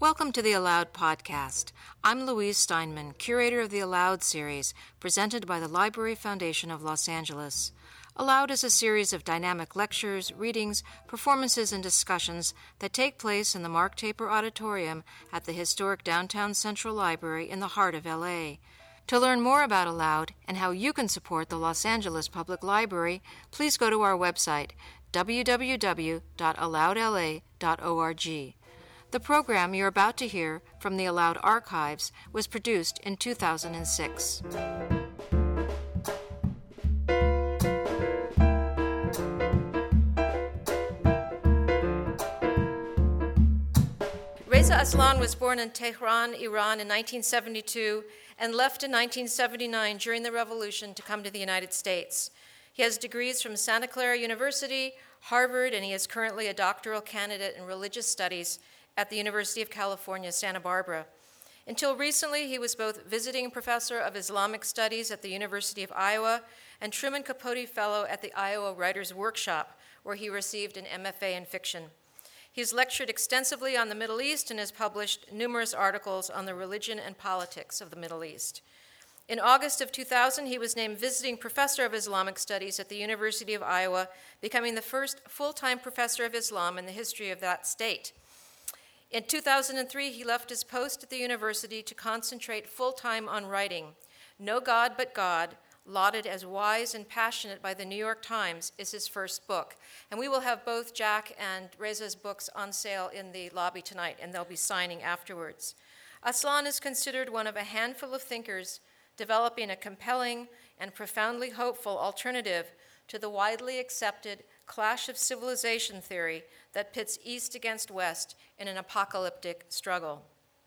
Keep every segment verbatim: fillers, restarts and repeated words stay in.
Welcome to the Aloud podcast. I'm Louise Steinman, curator of the Aloud series, presented by the Library Foundation of Los Angeles. Aloud is a series of dynamic lectures, readings, performances, and discussions that take place in the Mark Taper Auditorium at the historic Downtown Central Library in the heart of L A. To learn more about Aloud and how you can support the Los Angeles Public Library, please go to our website, w w w dot aloud l a dot org. The program you're about to hear from the Aloud Archives was produced in two thousand six. Reza Aslan was born in Tehran, Iran in nineteen seventy-two and left in nineteen seventy-nine during the revolution to come to the United States. He has degrees from Santa Clara University, Harvard, and he is currently a doctoral candidate in religious studies at the University of California, Santa Barbara. Until recently, he was both visiting professor of Islamic Studies at the University of Iowa and Truman Capote Fellow at the Iowa Writers' Workshop, where he received an M F A in fiction. He's lectured extensively on the Middle East and has published numerous articles on the religion and politics of the Middle East. In August of two thousand, he was named visiting professor of Islamic Studies at the University of Iowa, becoming the first full-time professor of Islam in the history of that state. In two thousand three, he left his post at the university to concentrate full-time on writing. No God But God, lauded as wise and passionate by the New York Times, is his first book. And we will have both Jack and Reza's books on sale in the lobby tonight, and they'll be signing afterwards. Aslan is considered one of a handful of thinkers developing a compelling and profoundly hopeful alternative to the widely accepted clash of civilization theory that pits East against West in an apocalyptic struggle.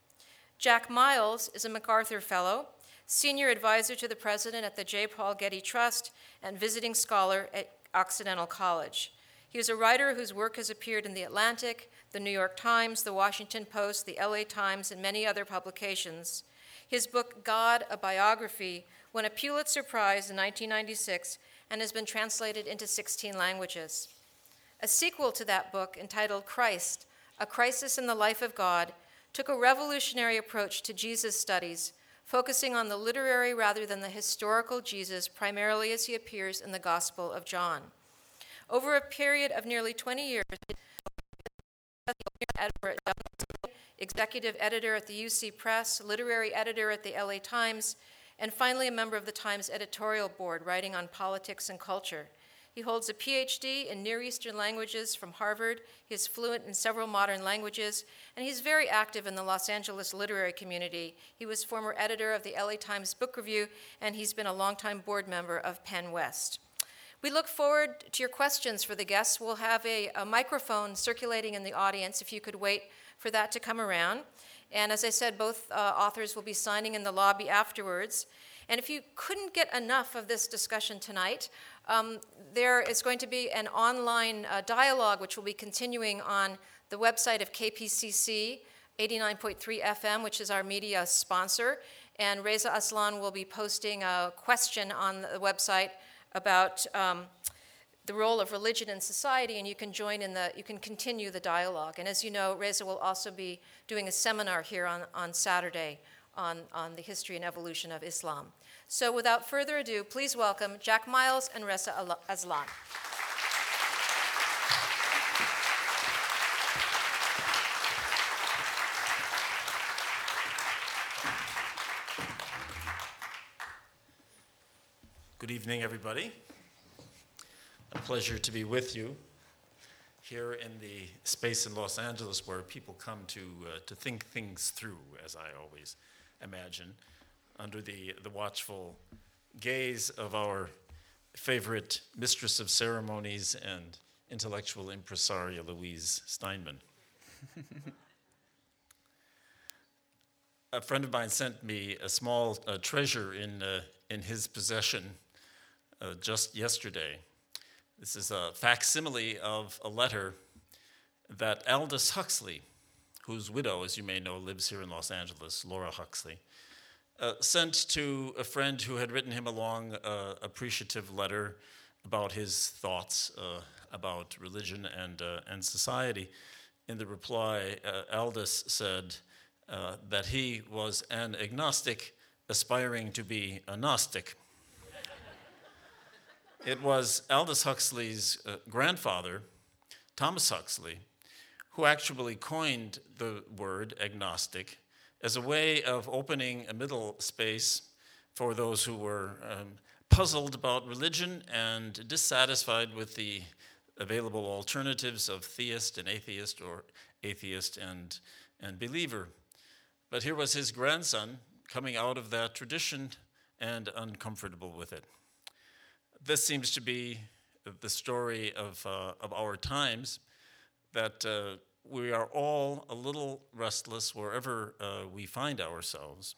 Jack Miles is a MacArthur Fellow, senior advisor to the president at the J. Paul Getty Trust, and visiting scholar at Occidental College. He is a writer whose work has appeared in The Atlantic, The New York Times, The Washington Post, The L A Times, and many other publications. His book, God, A Biography, won a Pulitzer Prize in nineteen ninety-six and has been translated into sixteen languages. A sequel to that book, entitled Christ, A Crisis in the Life of God, took a revolutionary approach to Jesus studies, focusing on the literary rather than the historical Jesus, primarily as he appears in the Gospel of John. Over a period of nearly twenty years, executive editor at the U C Press, literary editor at the L A Times, and finally a member of the Times editorial board, writing on politics and culture. He holds a P H D in Near Eastern languages from Harvard. He is fluent in several modern languages, and he's very active in the Los Angeles literary community. He was former editor of the L A Times Book Review, and he's been a longtime board member of Penn West. We look forward to your questions for the guests. We'll have a, a microphone circulating in the audience, if you could wait for that to come around. And as I said, both uh, authors will be signing in the lobby afterwards. And if you couldn't get enough of this discussion tonight, um, there is going to be an online uh, dialogue which will be continuing on the website of K P C C eighty-nine point three F M, which is our media sponsor. And Reza Aslan will be posting a question on the website about um, the role of religion in society, and you can join in the, you can continue the dialogue. And as you know, Reza will also be doing a seminar here on, on Saturday on, on the history and evolution of Islam. So without further ado, please welcome Jack Miles and Reza Aslan. Good evening, everybody. A pleasure to be with you here in the space in Los Angeles where people come to uh, to think things through, as I always imagine, under the, the watchful gaze of our favorite mistress of ceremonies and intellectual impresaria, Louise Steinman. A friend of mine sent me a small uh, treasure in, uh, in his possession uh, just yesterday. This is a facsimile of a letter that Aldous Huxley, whose widow, as you may know, lives here in Los Angeles, Laura Huxley, uh, sent to a friend who had written him a long, uh, appreciative letter about his thoughts uh, about religion and, uh, and society. In the reply, uh, Aldous said, uh, that he was an agnostic aspiring to be a Gnostic. It was Aldous Huxley's uh, grandfather, Thomas Huxley, who actually coined the word agnostic as a way of opening a middle space for those who were um, puzzled about religion and dissatisfied with the available alternatives of theist and atheist, or atheist and, and believer. But here was his grandson coming out of that tradition and uncomfortable with it. This seems to be the story of, uh, of our times, that uh, we are all a little restless wherever uh, we find ourselves,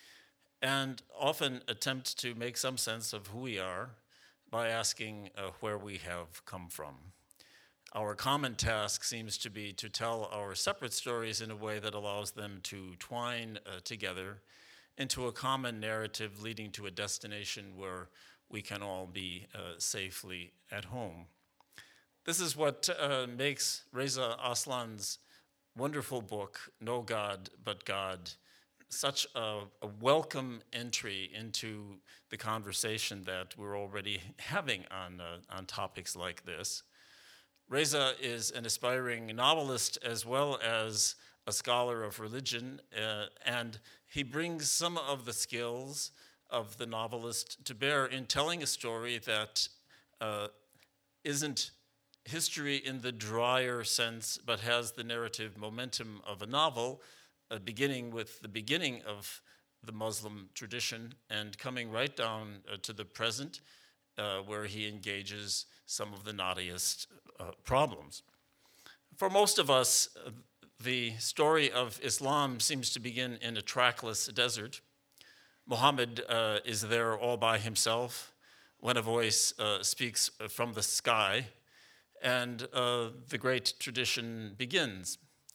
and often attempt to make some sense of who we are by asking uh, where we have come from. Our common task seems to be to tell our separate stories in a way that allows them to twine uh, together into a common narrative leading to a destination where we can all be uh, safely at home. This is what uh, makes Reza Aslan's wonderful book, No God But God, such a, a welcome entry into the conversation that we're already having on, uh, on topics like this. Reza is an aspiring novelist as well as a scholar of religion, uh, and he brings some of the skills of the novelist to bear in telling a story that uh, isn't history in the drier sense, but has the narrative momentum of a novel, uh, beginning with the beginning of the Muslim tradition and coming right down uh, to the present, uh, where he engages some of the knottiest uh, problems. For most of us, uh, the story of Islam seems to begin in a trackless desert. Muhammad uh, is there all by himself when a voice uh, speaks from the sky, and uh, the great tradition begins.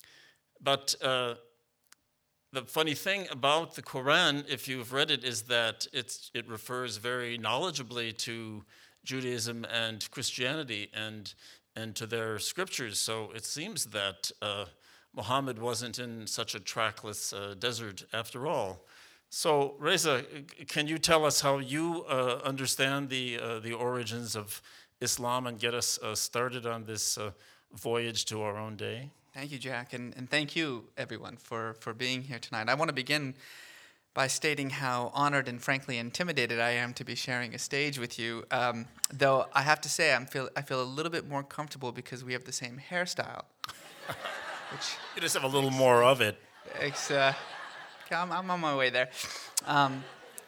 But uh, the funny thing about the Quran, if you've read it, is that it's, it refers very knowledgeably to Judaism and Christianity and, and to their scriptures. So it seems that uh, Muhammad wasn't in such a trackless uh, desert after all. So Reza, can you tell us how you uh, understand the, uh, the origins of Islam and get us uh, started on this uh, voyage to our own day? Thank you, Jack, and, and thank you, everyone, for, for being here tonight. I want to begin by stating how honored and frankly intimidated I am to be sharing a stage with you, um, though I have to say I'm feel, I feel a little bit more comfortable because we have the same hairstyle. Which you just have a little more of it. It's, uh, I'm, I'm on my way there. Um,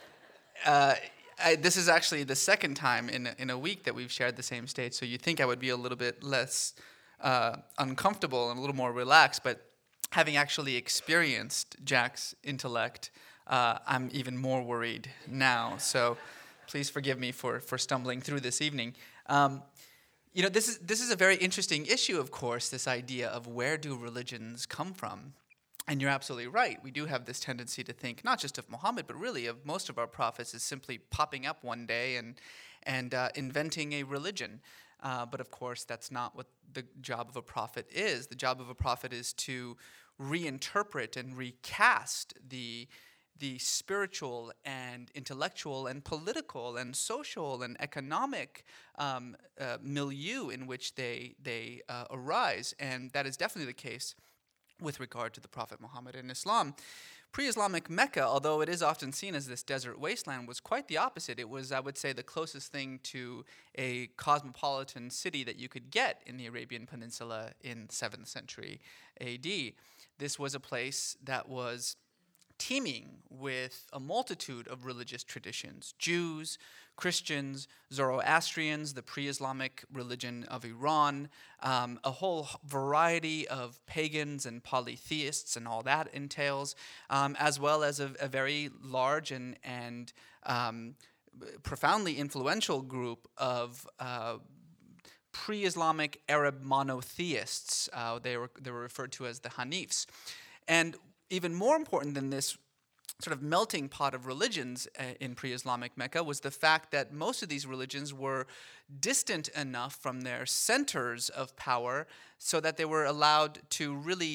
uh, I, this is actually the second time in a, in a week that we've shared the same stage, so you'd think I would be a little bit less uh, uncomfortable and a little more relaxed, but having actually experienced Jack's intellect, uh, I'm even more worried now, so please forgive me for, for stumbling through this evening. Um, you know, this is, this is a very interesting issue, of course, this idea of where do religions come from? And you're absolutely right. We do have this tendency to think not just of Muhammad, but really of most of our prophets as simply popping up one day and and uh, inventing a religion. Uh, but of course, that's not what the job of a prophet is. The job of a prophet is to reinterpret and recast the the spiritual and intellectual and political and social and economic um, uh, milieu in which they they uh, arise, and that is definitely the case with regard to the Prophet Muhammad and Islam. Pre-Islamic Mecca, although it is often seen as this desert wasteland, was quite the opposite. It was, I would say, the closest thing to a cosmopolitan city that you could get in the Arabian Peninsula in seventh century A D. This was a place that was teeming with a multitude of religious traditions: Jews, Christians, Zoroastrians, the pre-Islamic religion of Iran, um, a whole variety of pagans and polytheists and all that entails, um, as well as a, a very large and, and um, profoundly influential group of uh, pre-Islamic Arab monotheists. Uh, they were, they were referred to as the Hanifs. And even more important than this sort of melting pot of religions uh, in pre-Islamic Mecca was the fact that most of these religions were distant enough from their centers of power so that they were allowed to really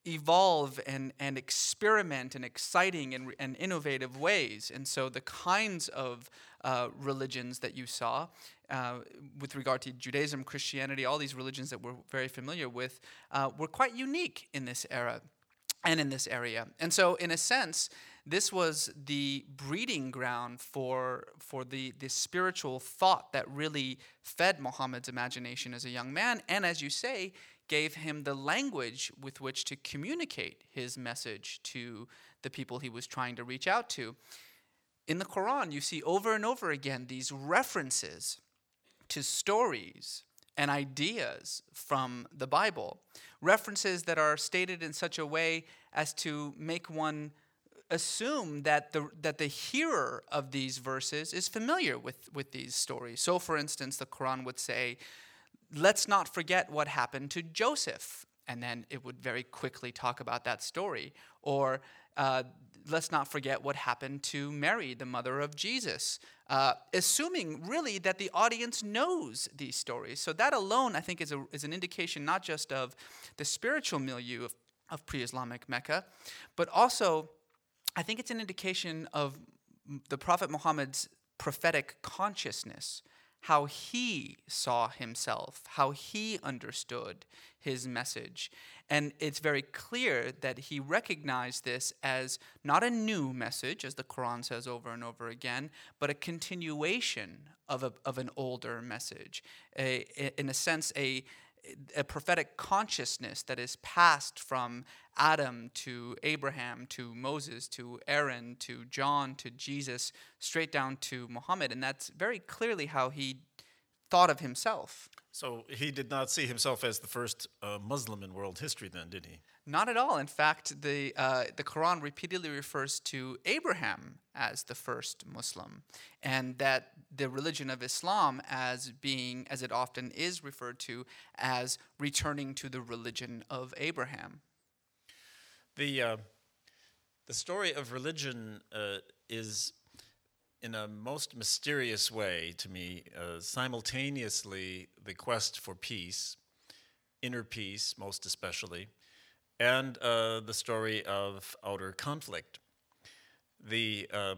evolve and, and experiment in exciting and, and innovative ways. And so the kinds of uh, religions that you saw uh, with regard to Judaism, Christianity, all these religions that we're very familiar with uh, were quite unique in this era and in this area. And so in a sense, this was the breeding ground for, for the, the spiritual thought that really fed Muhammad's imagination as a young man, and as you say, gave him the language with which to communicate his message to the people he was trying to reach out to. In the Quran, you see over and over again these references to stories and ideas from the Bible, references that are stated in such a way as to make one assume that the that the hearer of these verses is familiar with, with these stories. So, for instance, the Quran would say, let's not forget what happened to Joseph. And then it would very quickly talk about that story. Or uh, let's not forget what happened to Mary, the mother of Jesus, uh, assuming really that the audience knows these stories. So that alone, I think, is, a, is an indication not just of the spiritual milieu of, of pre-Islamic Mecca, but also I think it's an indication of the Prophet Muhammad's prophetic consciousness, how he saw himself, how he understood his message. And it's very clear that he recognized this as not a new message, as the Quran says over and over again, but a continuation of, a, of an older message. A, in a sense, a, a prophetic consciousness that is passed from Adam to Abraham to Moses to Aaron to John to Jesus straight down to Muhammad. And that's very clearly how he thought of himself. So he did not see himself as the first uh, Muslim in world history then, did he? Not at all. In fact, the uh, the Quran repeatedly refers to Abraham as the first Muslim, and that the religion of Islam as being, as it often is referred to, as returning to the religion of Abraham. The uh, the story of religion uh, is, in a most mysterious way to me, uh, simultaneously the quest for peace, inner peace most especially, and uh, the story of outer conflict. The um,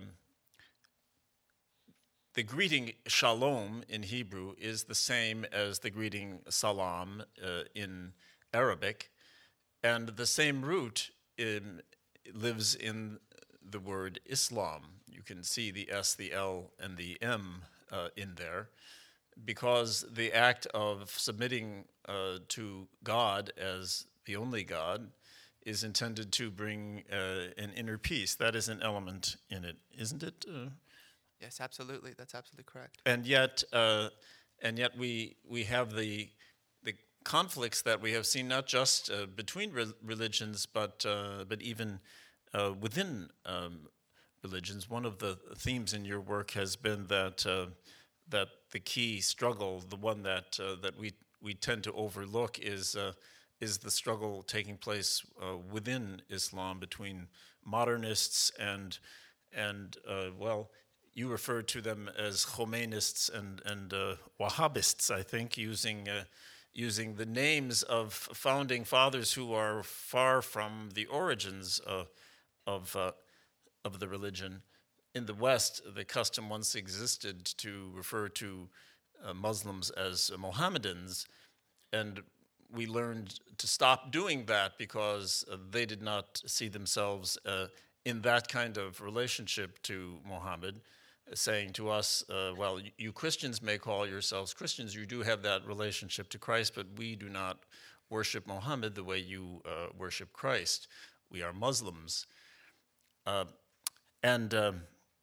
the greeting shalom in Hebrew is the same as the greeting salam uh, in Arabic, and the same root in, lives in the word Islam. You can see the S, the L, and the M uh, in there, because the act of submitting uh, to God as the only God is intended to bring uh, an inner peace. That is an element in it, isn't it? Uh, yes, absolutely. That's absolutely correct. and yet, uh, and yet, we we have the the conflicts that we have seen not just uh, between re- religions, but uh, but even uh, within um, religions. One of the themes in your work has been that uh, that the key struggle, the one that uh, that we we tend to overlook, is uh, is the struggle taking place uh, within Islam between modernists and and uh, well, you referred to them as Khomeinists and and uh, Wahhabists, I think, using uh, using the names of founding fathers who are far from the origins uh, of uh, of the religion. In the West, the custom once existed to refer to uh, Muslims as Mohammedans, and we learned to stop doing that because uh, they did not see themselves uh, in that kind of relationship to Muhammad, saying to us, uh, well, you Christians may call yourselves Christians, you do have that relationship to Christ, but we do not worship Muhammad the way you uh, worship Christ. We are Muslims. Uh, and um,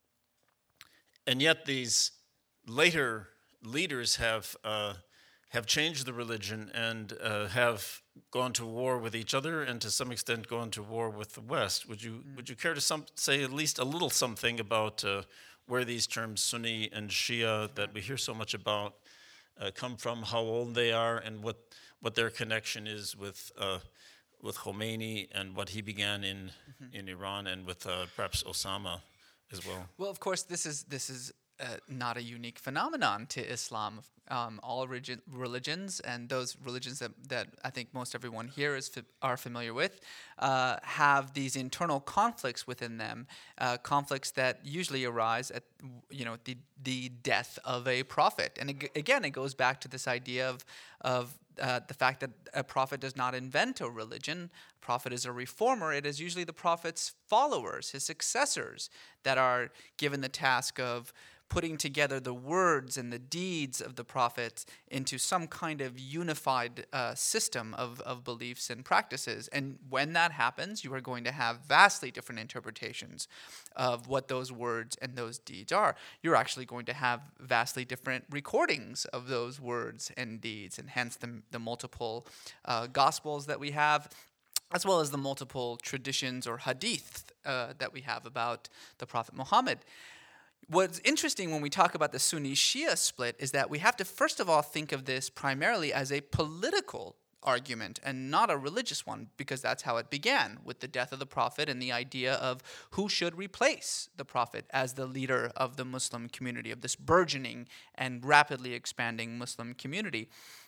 and yet these later leaders have uh, have changed the religion and uh, have gone to war with each other and to some extent gone to war with the West. Would you mm. would you care to some, say at least a little something about uh, where these terms Sunni and Shia that we hear so much about uh, come from, how old they are, and what what their connection is with uh, with Khomeini and what he began in mm-hmm. in Iran, and with uh, perhaps Osama as well? Well, of course, this is this is uh, not a unique phenomenon to Islam. Um, all regi- religions, and those religions that, that I think most everyone here is fa- are familiar with, uh, have these internal conflicts within them, uh, conflicts that usually arise at you know the the death of a prophet. And ag- again, it goes back to this idea of of uh, the fact that a prophet does not invent a religion. A prophet is a reformer. It is usually the prophet's followers, his successors, that are given the task of putting together the words and the deeds of the prophets into some kind of unified uh, system of, of beliefs and practices. And when that happens, you are going to have vastly different interpretations of what those words and those deeds are. You're actually going to have vastly different recordings of those words and deeds, and hence the, the multiple uh, gospels that we have, as well as the multiple traditions or hadith uh, that we have about the Prophet Muhammad. What's interesting when we talk about the Sunni-Shia split is that we have to first of all think of this primarily as a political argument and not a religious one, because that's how it began with the death of the Prophet and the idea of who should replace the Prophet as the leader of the Muslim community, of this burgeoning and rapidly expanding Muslim community.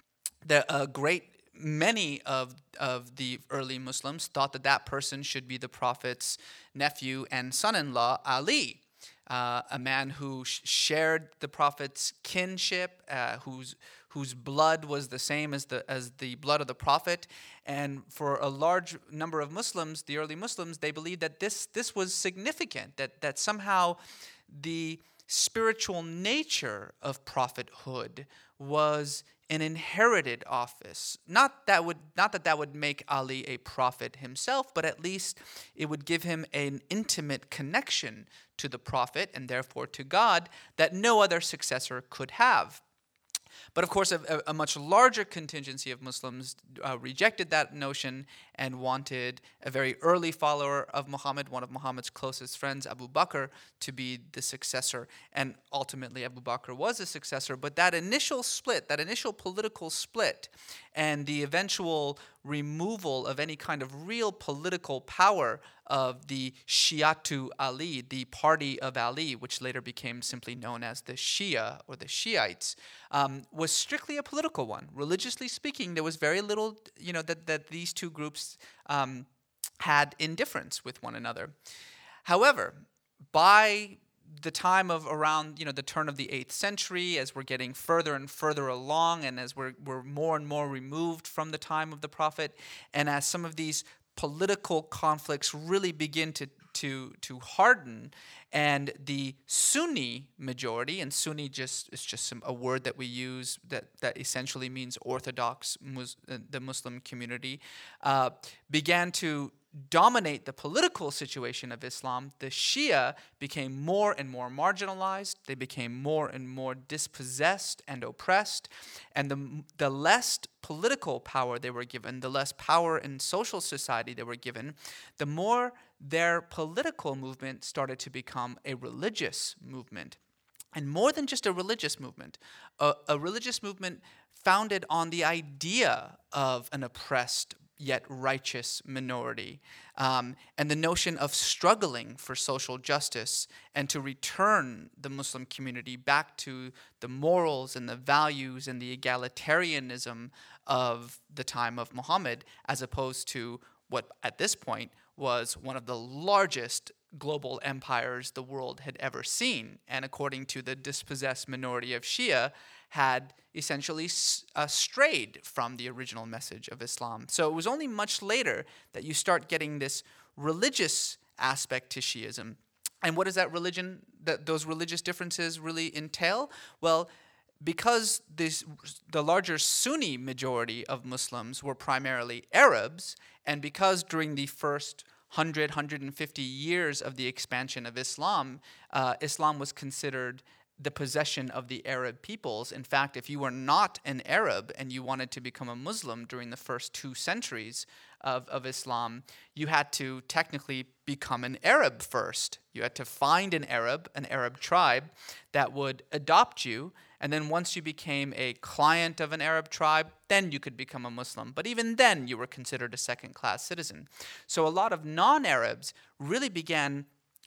The uh, great Many of, of the early Muslims thought that that person should be the Prophet's nephew and son-in-law, Ali. Uh, a man who sh- shared the Prophet's kinship, uh, whose whose blood was the same as the as the blood of the Prophet. And for a large number of Muslims, the early Muslims, they believed that this this was significant, that that somehow the spiritual nature of prophethood was an inherited office. Not that would not that that would make Ali a prophet himself, but at least it would give him an intimate connection to the Prophet and therefore to God that no other successor could have. But of course, a, a much larger contingency of Muslims uh, rejected that notion and wanted a very early follower of Muhammad, one of Muhammad's closest friends, Abu Bakr, to be the successor. And ultimately, Abu Bakr was a successor. But that initial split, that initial political split, and the eventual removal of any kind of real political power of the Shi'atu Ali, the party of Ali, which later became simply known as the Shia or the Shiites, um, was strictly a political one. Religiously speaking, there was very little, you know, that, that these two groups um, had indifference with one another. However, by the time of around, you know, the turn of the eighth century, as we're getting further and further along, and as we're we're more and more removed from the time of the Prophet, and as some of these political conflicts really begin to to to harden, and the Sunni majority, and Sunni just is just some, a word that we use that that essentially means Orthodox, mus, uh, the Muslim community, uh, began to dominate the political situation of Islam. The Shia became more and more marginalized. They became more and more dispossessed and oppressed. And the, the less political power they were given, the less power in social society they were given, the more their political movement started to become a religious movement. And more than just a religious movement, a, a religious movement founded on the idea of an oppressed yet righteous minority, um, and the notion of struggling for social justice and to return the Muslim community back to the morals and the values and the egalitarianism of the time of Muhammad, as opposed to what at this point was one of the largest global empires the world had ever seen, and according to the dispossessed minority of Shia, had essentially uh, strayed from the original message of Islam. So it was only much later that you start getting this religious aspect to Shiism. And what does that religion, that those religious differences really entail? Well, because this, the larger Sunni majority of Muslims were primarily Arabs, and because during the first one hundred, one hundred fifty years of the expansion of Islam, uh, Islam was considered the possession of the Arab peoples. In fact, if you were not an Arab and you wanted to become a Muslim during the first two centuries of, of Islam, you had to technically become an Arab first. You had to find an Arab, an Arab tribe, that would adopt you. And then once you became a client of an Arab tribe, then you could become a Muslim. But even then, you were considered a second-class citizen. So a lot of non-Arabs really began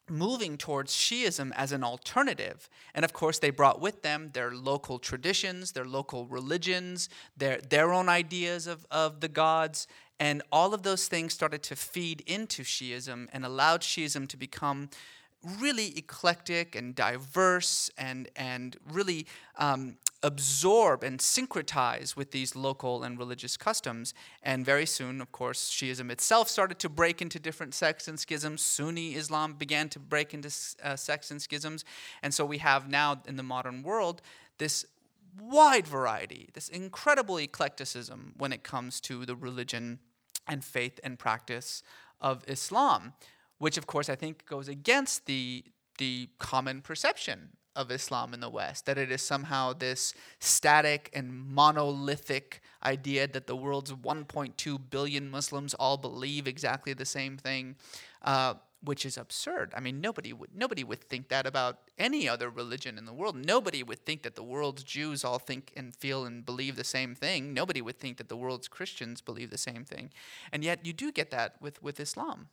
moving towards Shi'ism as an alternative. And of course, they brought with them their local traditions, their local religions, their, their own ideas of, of the gods. And all of those things started to feed into Shi'ism and allowed Shi'ism to become really eclectic and diverse and, and really um, absorb and syncretize with these local and religious customs. And very soon, of course, Shi'ism itself started to break into different sects and schisms. Sunni Islam began to break into uh, sects and schisms. And so we have now in the modern world this wide variety, this incredible eclecticism when it comes to the religion and faith and practice of Islam, which of course I think goes against the, the common perception of Islam in the West, that it is somehow this static and monolithic idea that the world's one point two billion Muslims all believe exactly the same thing, uh, which is absurd. I mean, nobody would nobody would think that about any other religion in the world. Nobody would think that the world's Jews all think and feel and believe the same thing. Nobody would think that the world's Christians believe the same thing. And yet you do get that with, with Islam.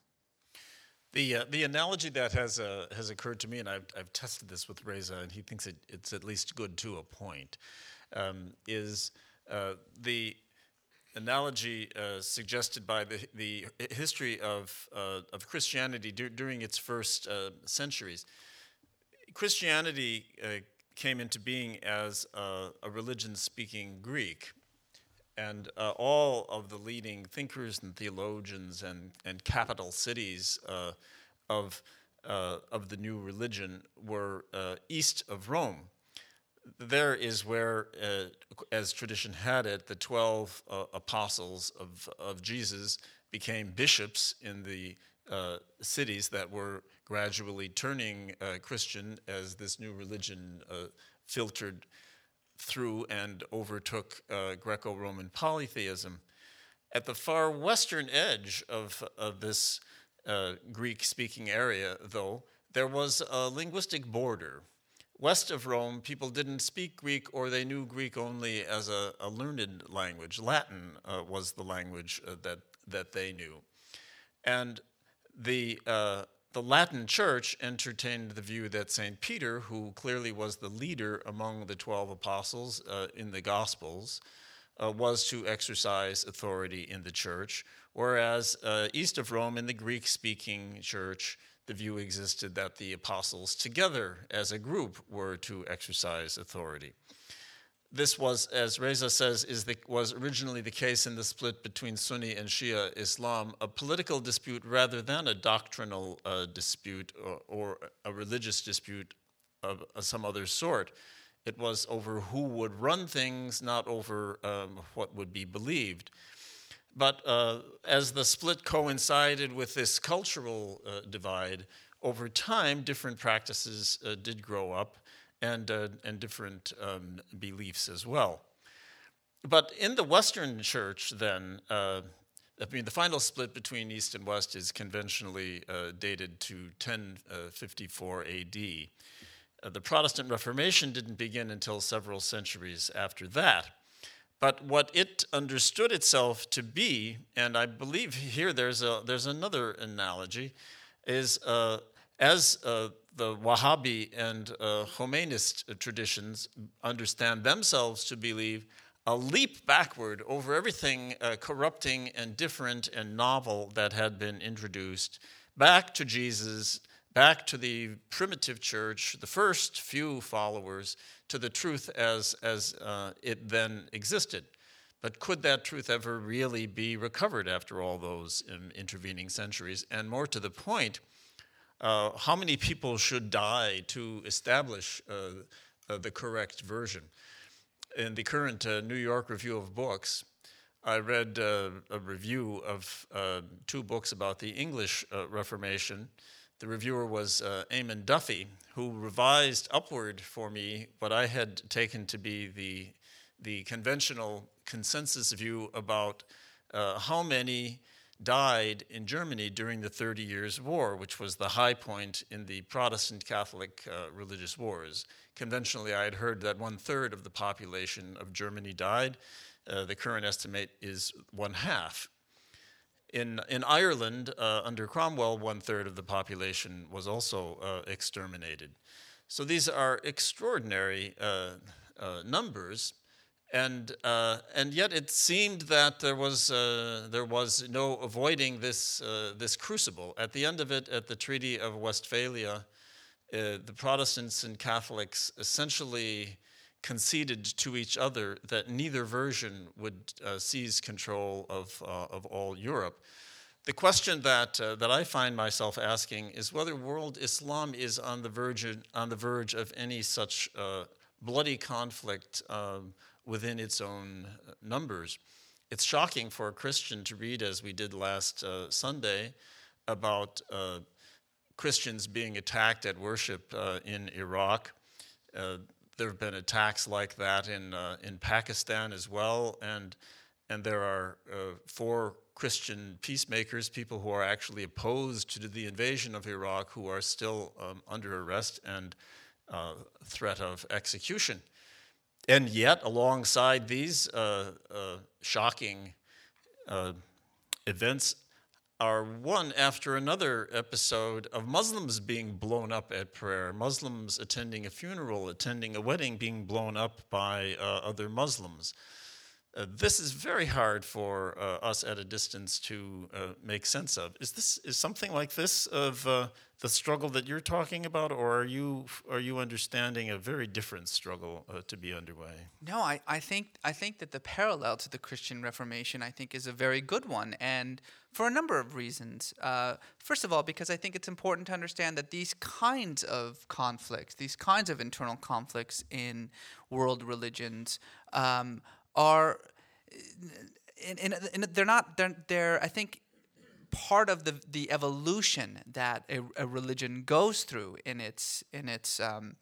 The, uh, the analogy that has uh, has occurred to me, and I've, I've tested this with Reza, and he thinks it, it's at least good to a point, um, is uh, the analogy uh, suggested by the, the history of, uh, of Christianity dur- during its first uh, centuries. Christianity uh, came into being as a, a religion speaking Greek. And uh, all of the leading thinkers and theologians and, and capital cities uh, of, uh, of the new religion were uh, east of Rome. There is where, uh, as tradition had it, the twelve uh, apostles of, of Jesus became bishops in the uh, cities that were gradually turning uh, Christian as this new religion uh, filtered through and overtook uh, Greco-Roman polytheism. At the far western edge of, of this uh, Greek-speaking area, though, there was a linguistic border. West of Rome, people didn't speak Greek, or they knew Greek only as a, a learned language. Latin uh, was the language uh, that, that they knew. And the uh, The Latin Church entertained the view that Saint Peter, who clearly was the leader among the twelve apostles uh, in the Gospels, uh, was to exercise authority in the church, whereas uh, east of Rome in the Greek-speaking church, the view existed that the apostles together as a group were to exercise authority. This was, as Reza says, is the, was originally the case in the split between Sunni and Shia Islam, a political dispute rather than a doctrinal uh, dispute or, or a religious dispute of, of some other sort. It was over who would run things, not over um, what would be believed. But uh, as the split coincided with this cultural uh, divide, over time, different practices uh, did grow up. And, uh, and different um, beliefs as well. But in the Western Church, then, uh, I mean, the final split between East and West is conventionally uh, dated to ten fifty-four A D. Uh, the Protestant Reformation didn't begin until several centuries after that. But what it understood itself to be, and I believe here there's a there's another analogy, is uh, as uh, the Wahhabi and uh, Khomeinist traditions understand themselves to believe, a leap backward over everything uh, corrupting and different and novel that had been introduced, back to Jesus, back to the primitive church, the first few followers, to the truth as, as uh, it then existed. But could that truth ever really be recovered after all those um, intervening centuries? And more to the point, Uh, how many people should die to establish uh, uh, the correct version? In the current uh, New York Review of Books, I read uh, a review of uh, two books about the English uh, Reformation. The reviewer was uh, Eamon Duffy, who revised upward for me what I had taken to be the, the conventional consensus view about uh, how many died in Germany during the Thirty Years' War, which was the high point in the Protestant Catholic uh, religious wars. Conventionally, I had heard that one-third of the population of Germany died. Uh, the current estimate is one half. In, in Ireland, uh, under Cromwell, one-third of the population was also uh, exterminated. So these are extraordinary uh, uh, numbers, and uh, and yet it seemed that there was uh, there was no avoiding this uh, this crucible. At the end of it, at the Treaty of Westphalia, uh, the Protestants and Catholics essentially conceded to each other that neither version would uh, seize control of uh, of all Europe. The question that uh, that I find myself asking is whether world Islam is on the verge on the verge of any such uh, bloody conflict um, within its own numbers. It's shocking for a Christian to read, as we did last uh, Sunday, about uh, Christians being attacked at worship uh, in Iraq. Uh, there have been attacks like that in uh, in Pakistan as well, and and there are uh, four Christian peacemakers, people who are actually opposed to the invasion of Iraq, who are still um, under arrest and uh, threat of execution. And yet, alongside these uh, uh, shocking uh, events, are one after another episode of Muslims being blown up at prayer, Muslims attending a funeral, attending a wedding, being blown up by uh, other Muslims. Uh, this is very hard for uh, us at a distance to uh, make sense of. Is this is something like this of uh, the struggle that you're talking about, or are you are you understanding a very different struggle uh, to be underway? No, I, I think I think that the parallel to the Christian Reformation, I think, is a very good one, and for a number of reasons. Uh, first of all, because I think it's important to understand that these kinds of conflicts, these kinds of internal conflicts in world religions, um, are, in, in, in, they're not, they're, they're, I think, part of the the evolution that a, a religion goes through in its in its um,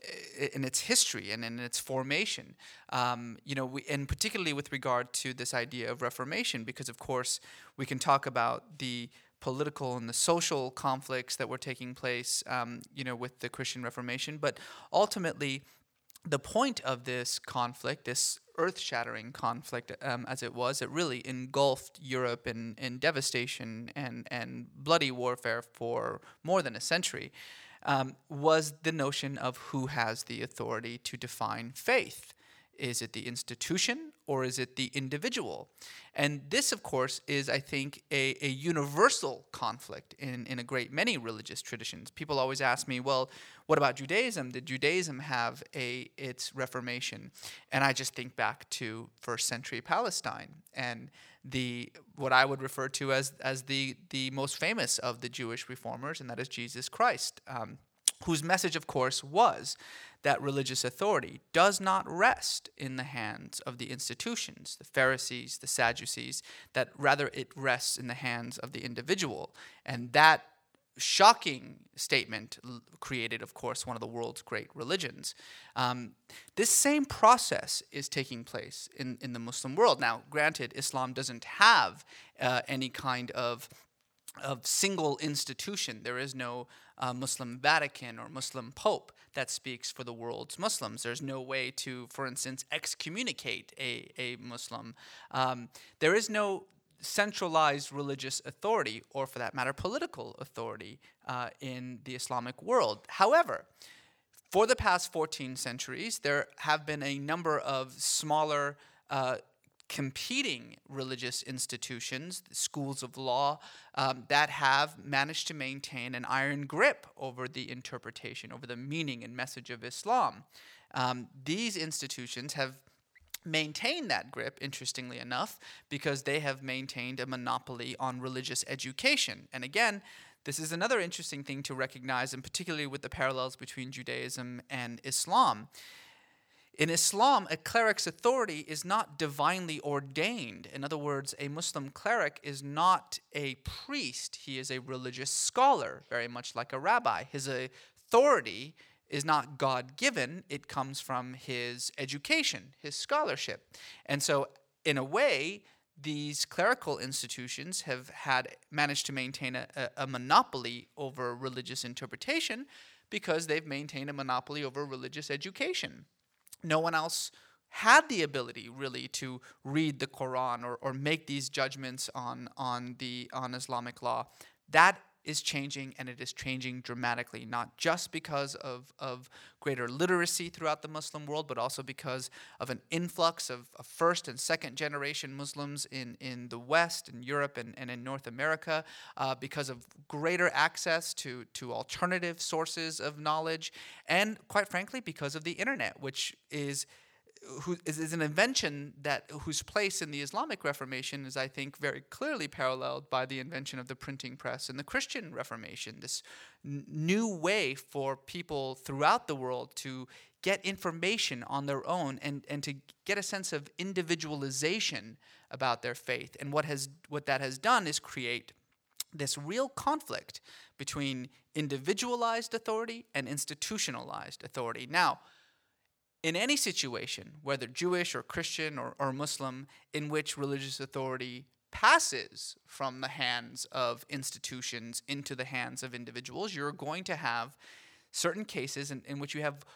in its history and in its formation. Um, you know, we, and particularly with regard to this idea of Reformation, because of course we can talk about the political and the social conflicts that were taking place, um, you know, with the Christian Reformation, but ultimately, the point of this conflict, this earth-shattering conflict, um, as it was, it really engulfed Europe in, in devastation and, and bloody warfare for more than a century, um, was the notion of who has the authority to define faith. Is it the institution or is it the individual? And this, of course, is, I think, a, a universal conflict in, in a great many religious traditions. People always ask me, well, what about Judaism? Did Judaism have a its reformation? And I just think back to first century Palestine and the what I would refer to as as the, the most famous of the Jewish reformers, and that is Jesus Christ, um, whose message, of course, was that religious authority does not rest in the hands of the institutions, the Pharisees, the Sadducees, that rather it rests in the hands of the individual. And that shocking statement created, of course, one of the world's great religions. Um, this same process is taking place in, in the Muslim world. Now, granted, Islam doesn't have uh, any kind of of single institution. There is no uh, Muslim Vatican or Muslim Pope that speaks for the world's Muslims. There's no way to, for instance, excommunicate a, a Muslim. Um, there is no centralized religious authority, or for that matter, political authority uh, in the Islamic world. However, for the past fourteen centuries, there have been a number of smaller uh, competing religious institutions, schools of law, um, that have managed to maintain an iron grip over the interpretation, over the meaning and message of Islam. Um, these institutions have maintained that grip, interestingly enough, because they have maintained a monopoly on religious education. And again, this is another interesting thing to recognize, and particularly with the parallels between Judaism and Islam. In Islam, a cleric's authority is not divinely ordained. In other words, a Muslim cleric is not a priest. He is a religious scholar, very much like a rabbi. His authority is not God-given. It comes from his education, his scholarship. And so, in a way, these clerical institutions have had managed to maintain a, a, a monopoly over religious interpretation because they've maintained a monopoly over religious education. No one else had the ability really to read the Quran or, or make these judgments on, on, the, on Islamic law. That is changing, and it is changing dramatically, not just because of, of greater literacy throughout the Muslim world, but also because of an influx of, of first and second generation Muslims in, in the West, in Europe, and, and in North America, uh, because of greater access to, to alternative sources of knowledge, and quite frankly, because of the internet, which is Who is, is an invention that whose place in the Islamic Reformation is, I think, very clearly paralleled by the invention of the printing press and the Christian Reformation. This n- new way for people throughout the world to get information on their own and, and to get a sense of individualization about their faith. And what has what that has done is create this real conflict between individualized authority and institutionalized authority. Now, in any situation, whether Jewish or Christian or, or Muslim, in which religious authority passes from the hands of institutions into the hands of individuals, you're going to have certain cases in, in which you have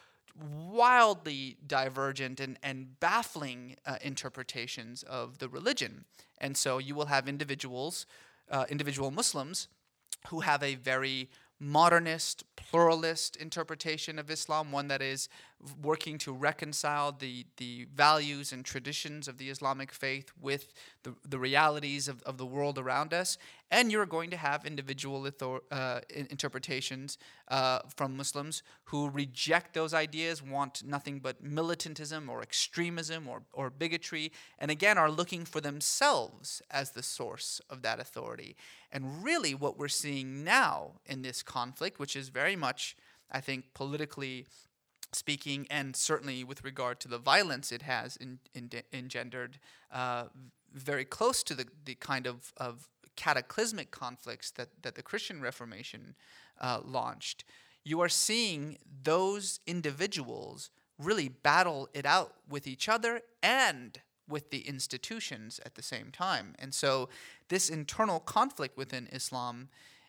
wildly divergent and, and baffling uh, interpretations of the religion. And so you will have individuals, uh, individual Muslims, who have a very modernist, pluralist interpretation of Islam, one that is working to reconcile the, the values and traditions of the Islamic faith with the, the realities of, of the world around us. And you're going to have individual author, uh, interpretations uh, from Muslims who reject those ideas, want nothing but militantism or extremism or, or bigotry, and again are looking for themselves as the source of that authority. And really what we're seeing now in this conflict, which is very much, I think, politically speaking, and certainly with regard to the violence it has in, in, engendered, uh, very close to the, the kind of, of cataclysmic conflicts that, that the Christian Reformation uh, launched. You are seeing those individuals really battle it out with each other and with the institutions at the same time. And so this internal conflict within Islam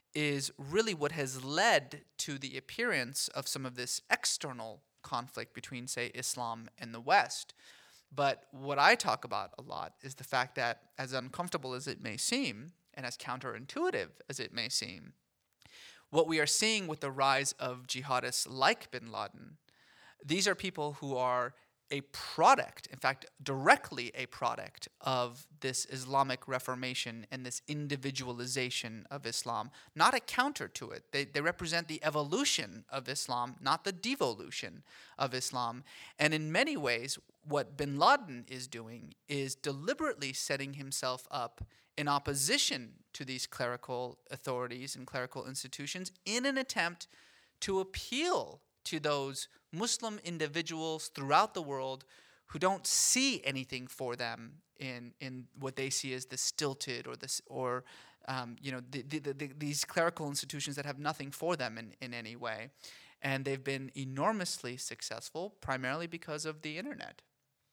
is really what has led to the appearance of some of this external conflict between, say, Islam and the West. But what I talk about a lot is the fact that, as uncomfortable as it may seem, and as counterintuitive as it may seem, what we are seeing with the rise of jihadists like bin Laden, these are people who are a product, in fact, directly a product of this Islamic Reformation and this individualization of Islam, not a counter to it. They, they represent the evolution of Islam, not the devolution of Islam. And in many ways, what bin Laden is doing is deliberately setting himself up in opposition to these clerical authorities and clerical institutions in an attempt to appeal to those Muslim individuals throughout the world who don't see anything for them in in what they see as the stilted or this or um, you know the, the, the, these clerical institutions that have nothing for them in, in any way, and they've been enormously successful primarily because of the internet.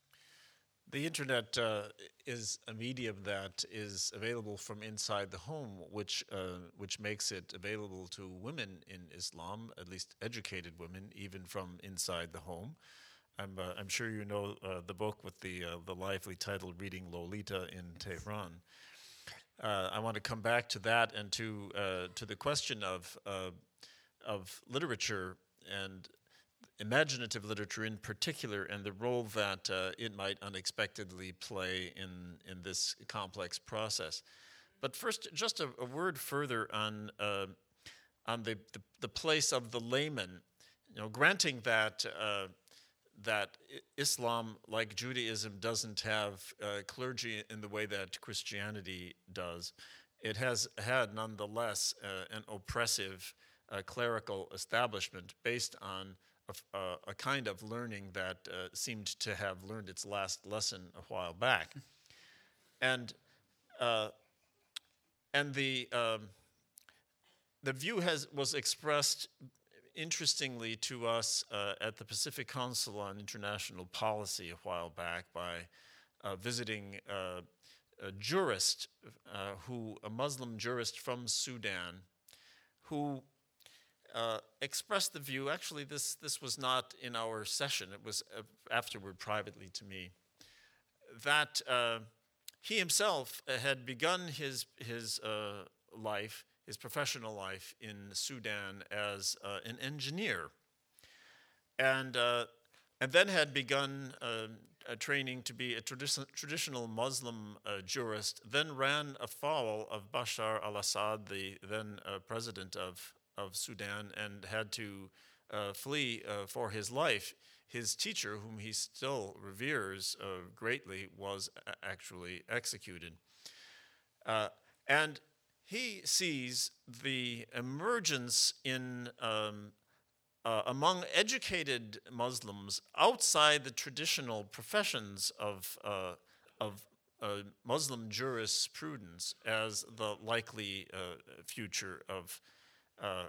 The internet uh, is a medium that is available from inside the home, which uh, which makes it available to women in Islam, at least educated women, even from inside the home. I'm uh, I'm sure you know uh, the book with the uh, the lively title "Reading Lolita in Tehran." Uh, I want to come back to that and to uh, to the question of uh, of literature and imaginative literature in particular, and the role that uh, it might unexpectedly play in, in this complex process. But first, just a, a word further on uh, on the, the the place of the layman. You know, granting that uh, that Islam, like Judaism, doesn't have uh, clergy in the way that Christianity does, it has had nonetheless uh, an oppressive uh, clerical establishment based on A, a kind of learning that uh, seemed to have learned its last lesson a while back, and uh, and the um, the view has was expressed interestingly to us uh, at the Pacific Council on International Policy a while back by uh, visiting uh, a jurist uh, who a Muslim jurist from Sudan who uh, expressed the view, actually this, this was not in our session, it was uh, afterward privately to me, that uh, he himself had begun his, his uh, life, his professional life in Sudan as uh, an engineer, and, uh, and then had begun uh, a training to be a tradi- traditional Muslim uh, jurist, then ran afoul of Bashar al-Assad, the then uh, president of, of Sudan, and had to uh, flee uh, for his life. His teacher, whom he still reveres uh, greatly, was a- actually executed. Uh, and he sees the emergence in um, uh, among educated Muslims outside the traditional professions of uh, of uh, Muslim jurisprudence as the likely uh, future of uh,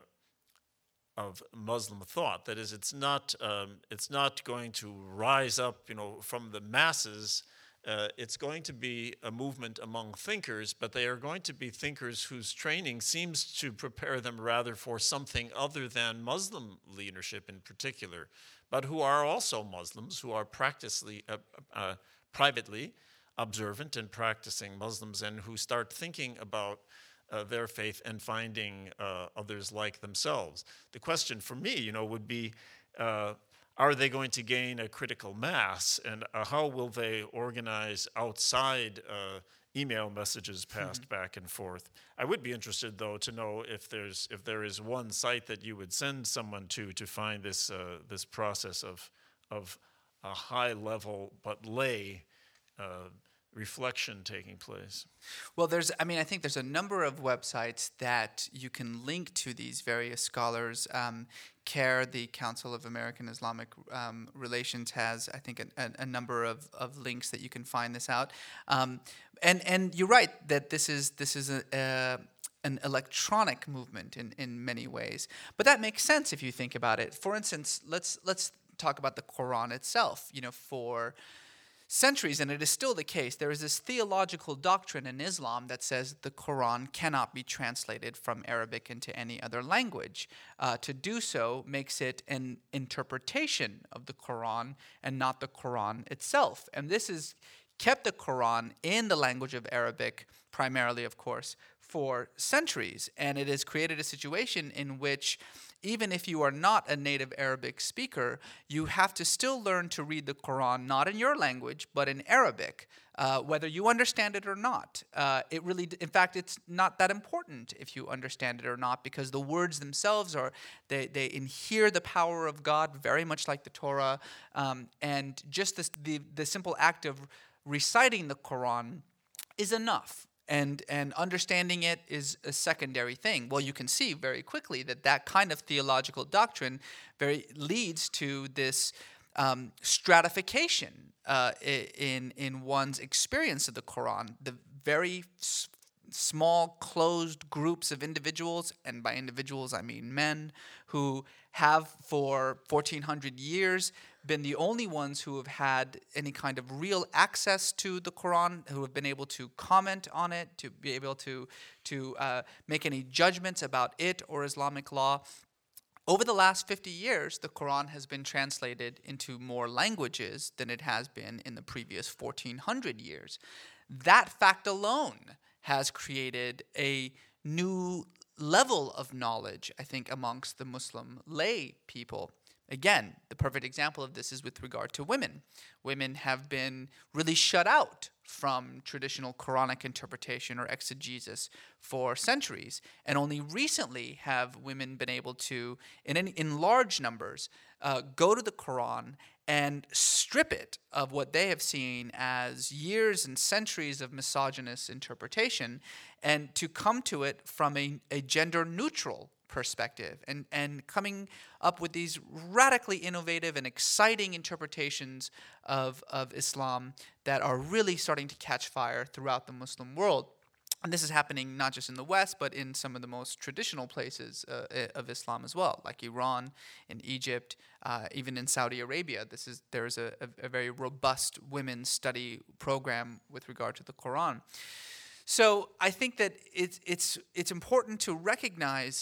of Muslim thought. That is, it's not um, it's not going to rise up, you know, from the masses. Uh, it's going to be a movement among thinkers, but they are going to be thinkers whose training seems to prepare them rather for something other than Muslim leadership in particular, but who are also Muslims, who are practically, uh, uh, privately observant and practicing Muslims, and who start thinking about uh, their faith and finding uh, others like themselves. The question for me, you know, would be, uh, are they going to gain a critical mass, and uh, how will they organize outside uh, email messages passed mm-hmm. back and forth? I would be interested, though, to know if there's if there is one site that you would send someone to to find this uh, this process of of a high level but lay uh, reflection taking place. Well, there's, I mean, I think there's a number of websites that you can link to these various scholars. Um, CARE, the Council of American Islamic um, Relations, has, I think, a, a, a number of, of links that you can find this out. Um, and and you're right that this is this is a, a an electronic movement in, in many ways, but that makes sense if you think about it. For instance, let's let's talk about the Quran itself. You know, for centuries, and it is still the case, there is this theological doctrine in Islam that says the Quran cannot be translated from Arabic into any other language. Uh, to do so makes it an interpretation of the Quran and not the Quran itself. And this has kept the Quran in the language of Arabic, primarily, of course, for centuries. And it has created a situation in which even if you are not a native Arabic speaker, you have to still learn to read the Quran, not in your language, but in Arabic, uh, whether you understand it or not. Uh, it really, in fact, it's not that important if you understand it or not, because the words themselves are, they, they inhere the power of God, very much like the Torah, um, and just this, the, the simple act of reciting the Quran is enough. And and understanding it is a secondary thing. Well, you can see very quickly that that kind of theological doctrine very leads to this um, stratification uh, in in one's experience of the Quran. The very s- small, closed groups of individuals, and by individuals I mean men, who have for fourteen hundred years been the only ones who have had any kind of real access to the Quran, who have been able to comment on it, to be able to, to uh, make any judgments about it or Islamic law. Over the last fifty years, the Quran has been translated into more languages than it has been in the previous fourteen hundred years. That fact alone has created a new level of knowledge, I think, amongst the Muslim lay people. Again, the perfect example of this is with regard to women. Women have been really shut out from traditional Quranic interpretation or exegesis for centuries, and only recently have women been able to, in any, in large numbers, uh, go to the Quran and strip it of what they have seen as years and centuries of misogynist interpretation, and to come to it from a, a gender-neutral perspective, and, and coming up with these radically innovative and exciting interpretations of, of Islam that are really starting to catch fire throughout the Muslim world. And this is happening not just in the West, but in some of the most traditional places uh, of Islam as well, like Iran, in Egypt, uh, even in Saudi Arabia. This is there is a, a, a very robust women's study program with regard to the Quran. So I think that it's it's it's important to recognize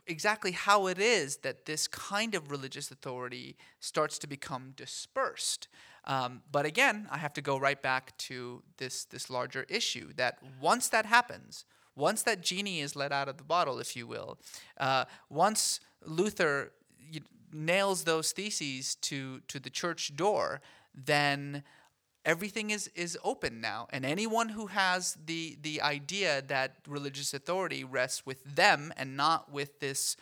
exactly how it is that this kind of religious authority starts to become dispersed. Um, but again, I have to go right back to this, this larger issue that once that happens, once that genie is let out of the bottle, if you will, uh, once Luther you, nails those theses to, to the church door, then everything is, is open now. And anyone who has the, the idea that religious authority rests with them and not with this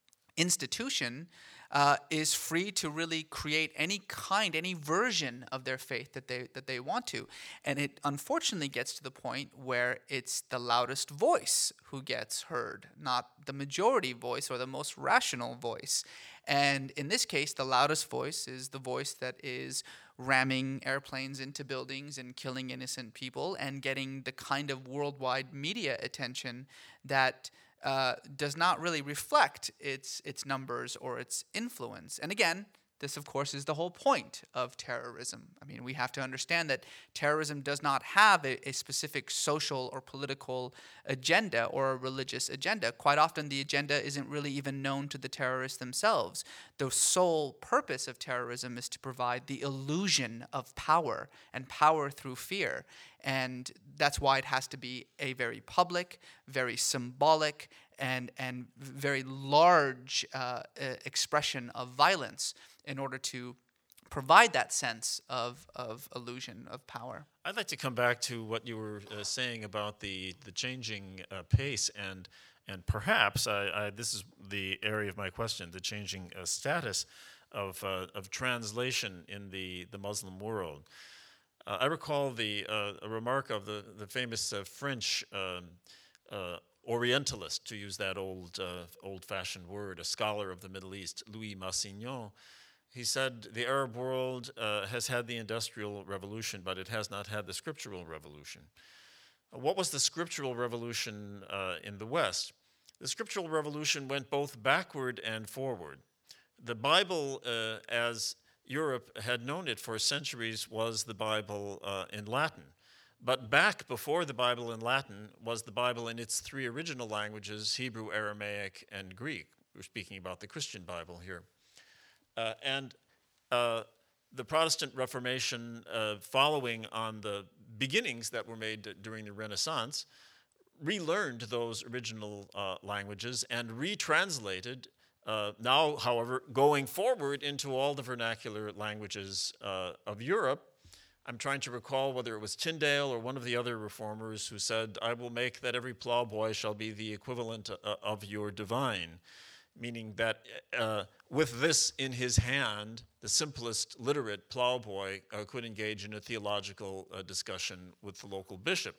institution uh, is free to really create any kind, any version of their faith that they that they want to. And it unfortunately gets to the point where it's the loudest voice who gets heard, not the majority voice or the most rational voice. And in this case, the loudest voice is the voice that is ramming airplanes into buildings and killing innocent people and getting the kind of worldwide media attention that Uh, does not really reflect its its numbers or its influence. And again, this of course is the whole point of terrorism. I mean, we have to understand that terrorism does not have a, a specific social or political agenda or a religious agenda. Quite often the agenda isn't really even known to the terrorists themselves. The sole purpose of terrorism is to provide the illusion of power and power through fear. And that's why it has to be a very public, very symbolic, and, and very large uh, uh, expression of violence in order to provide that sense of, of illusion of power. I'd like to come back to what you were uh, saying about the, the changing uh, pace and and perhaps, I, I, this is the area of my question, the changing uh, status of, uh, of translation in the, the Muslim world. Uh, I recall the uh, a remark of the, the famous uh, French um, uh, Orientalist, to use that old uh, old-fashioned word, a scholar of the Middle East, Louis Massignon. He said the Arab world uh, has had the Industrial Revolution, but it has not had the Scriptural Revolution. What was the Scriptural Revolution uh, in the West? The Scriptural Revolution went both backward and forward. The Bible, uh, as Europe had known it for centuries, was the Bible uh, in Latin. But back before the Bible in Latin was the Bible in its three original languages, Hebrew, Aramaic, and Greek. We're speaking about the Christian Bible here. Uh, and uh, the Protestant Reformation, uh, following on the beginnings that were made during the Renaissance, relearned those original uh, languages and retranslated, uh, now, however, going forward into all the vernacular languages uh, of Europe. I'm trying to recall whether it was Tyndale or one of the other reformers who said, "I will make that every plowboy shall be the equivalent uh, of your divine," meaning that uh, with this in his hand, the simplest literate plowboy uh, could engage in a theological uh, discussion with the local bishop.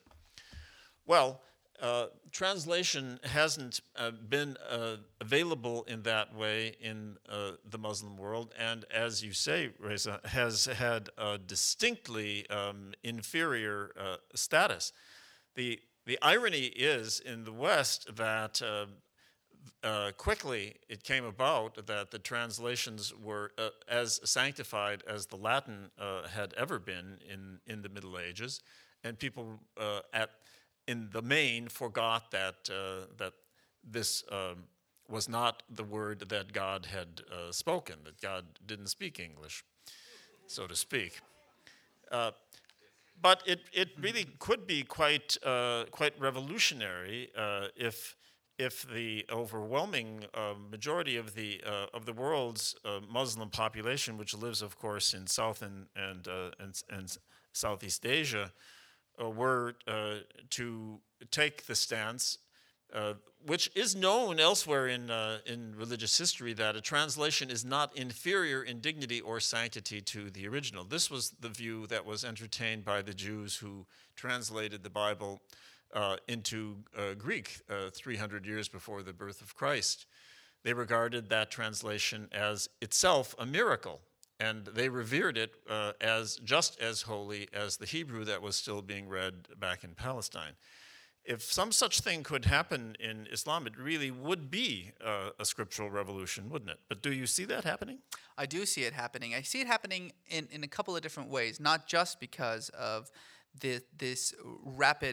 Well, uh, translation hasn't uh, been uh, available in that way in uh, the Muslim world, and as you say, Reza, has had a distinctly um, inferior uh, status. The, the irony is in the West that uh, Uh, quickly it came about that the translations were uh, as sanctified as the Latin uh, had ever been in, in the Middle Ages, and people uh, at in the main forgot that uh, that this um, was not the word that God had uh, spoken, that God didn't speak English, so to speak. Uh, but it, it really could be quite uh, quite revolutionary uh, if. If the overwhelming uh, majority of the uh, of the world's uh, Muslim population, which lives, of course, in South and and uh, and, and Southeast Asia, uh, were uh, to take the stance, uh, which is known elsewhere in uh, in religious history, that a translation is not inferior in dignity or sanctity to the original. This was the view that was entertained by the Jews who translated the Bible Uh, into uh, Greek uh, three hundred years before the birth of Christ. They regarded that translation as itself a miracle, and they revered it uh, as just as holy as the Hebrew that was still being read back in Palestine. If some such thing could happen in Islam, it really would be uh, a scriptural revolution, wouldn't it? But do you see that happening? I do see it happening. I see it happening in, in a couple of different ways, not just because of the, this rapid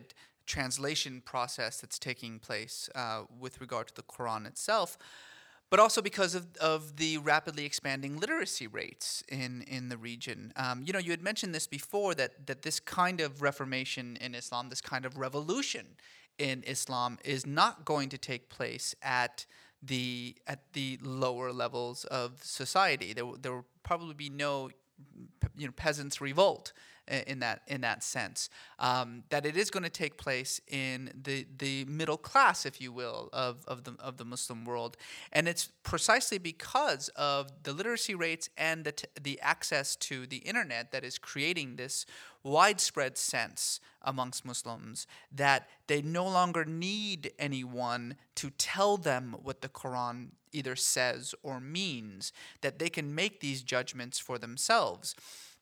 translation process that's taking place uh, with regard to the Quran itself, but also because of, of the rapidly expanding literacy rates in, in the region. Um, you know, you had mentioned this before, that, that this kind of reformation in Islam, this kind of revolution in Islam is not going to take place at the at the lower levels of society. There, there will probably be no you know, peasants' revolt in that in that sense. Um, that it is going to take place in the the middle class, if you will, of of the of the Muslim world, and it's precisely because of the literacy rates and the t- the access to the internet that is creating this widespread sense amongst Muslims that they no longer need anyone to tell them what the Quran either says or means, that they can make these judgments for themselves.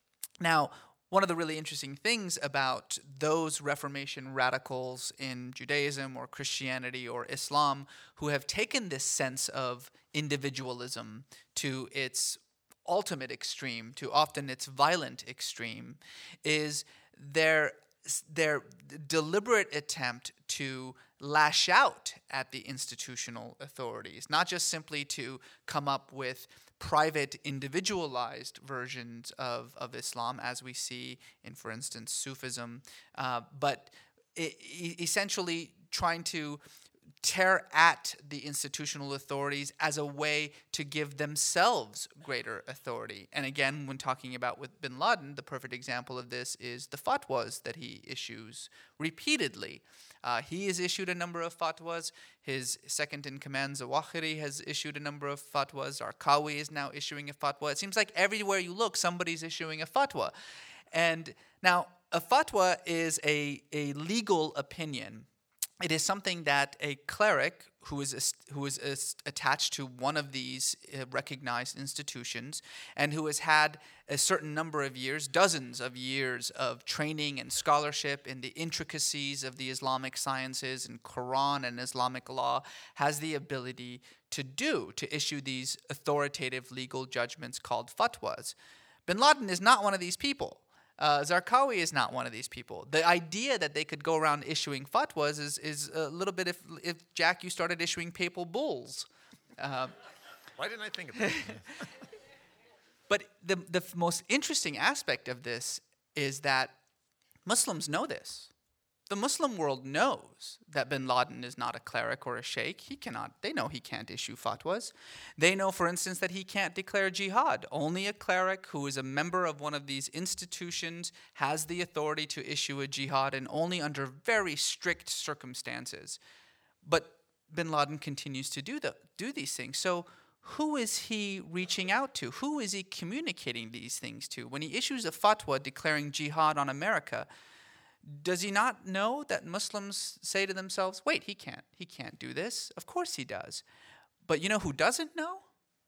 Now, one of the really interesting things about those Reformation radicals in Judaism or Christianity or Islam who have taken this sense of individualism to its ultimate extreme, to often its violent extreme, is their their deliberate attempt to lash out at the institutional authorities, not just simply to come up with private, individualized versions of, of Islam, as we see in, for instance, Sufism, uh, but e- essentially trying to tear at the institutional authorities as a way to give themselves greater authority. And again, when talking about with bin Laden, the perfect example of this is the fatwas that he issues repeatedly. Uh, he has issued a number of fatwas. His second-in-command, Zawahiri, has issued a number of fatwas. Zarqawi is now issuing a fatwa. It seems like everywhere you look, somebody's issuing a fatwa. And now, a fatwa is a, a legal opinion. It is something that a cleric who is who is attached to one of these recognized institutions and who has had a certain number of years, dozens of years of training and scholarship in the intricacies of the Islamic sciences and Quran and Islamic law, has the ability to do, to issue these authoritative legal judgments called fatwas. Bin Laden is not one of these people. Uh, Zarqawi is not one of these people. The idea that they could go around issuing fatwas is, is a little bit if, if, Jack, you started issuing papal bulls. Uh, Why didn't I think of that? But the, the most interesting aspect of this is that Muslims know this. The Muslim world knows that bin Laden is not a cleric or a sheikh. He cannot, they know he can't issue fatwas. They know, for instance, that he can't declare jihad. Only a cleric who is a member of one of these institutions has the authority to issue a jihad, and only under very strict circumstances. But bin Laden continues to do, the, do these things. So who is he reaching out to? Who is he communicating these things to? When he issues a fatwa declaring jihad on America, does he not know that Muslims say to themselves, wait, he can't, he can't do this? Of course he does. But you know who doesn't know?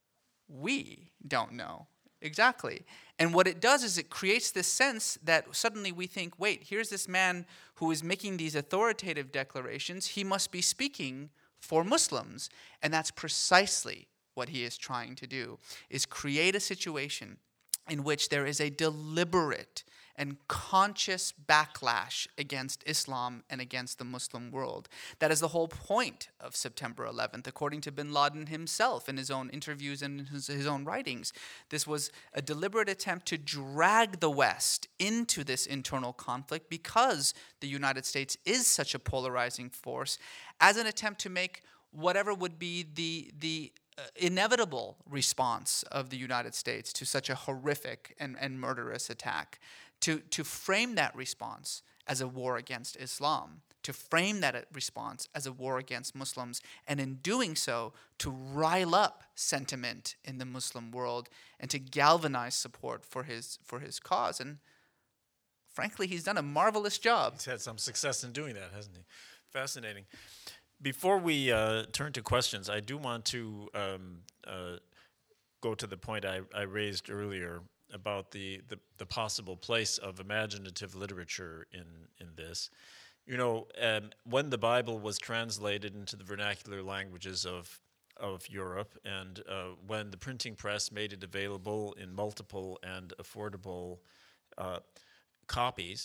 We don't know. Exactly. And what it does is it creates this sense that suddenly we think, wait, here's this man who is making these authoritative declarations. He must be speaking for Muslims. And that's precisely what he is trying to do, is create a situation in which there is a deliberate and conscious backlash against Islam and against the Muslim world. That is the whole point of September eleventh, according to bin Laden himself in his own interviews and his, his own writings. This was a deliberate attempt to drag the West into this internal conflict because the United States is such a polarizing force, as an attempt to make whatever would be the the uh, inevitable response of the United States to such a horrific and, and murderous attack. To, to frame that response as a war against Islam, to frame that response as a war against Muslims, and in doing so, to rile up sentiment in the Muslim world and to galvanize support for his for his cause. And frankly, he's done a marvelous job. He's had some success in doing that, hasn't he? Fascinating. Before we uh, turn to questions, I do want to um, uh, go to the point I, I raised earlier about the, the, the possible place of imaginative literature in, in this. You know, um, when the Bible was translated into the vernacular languages of of Europe, and uh, when the printing press made it available in multiple and affordable uh, copies,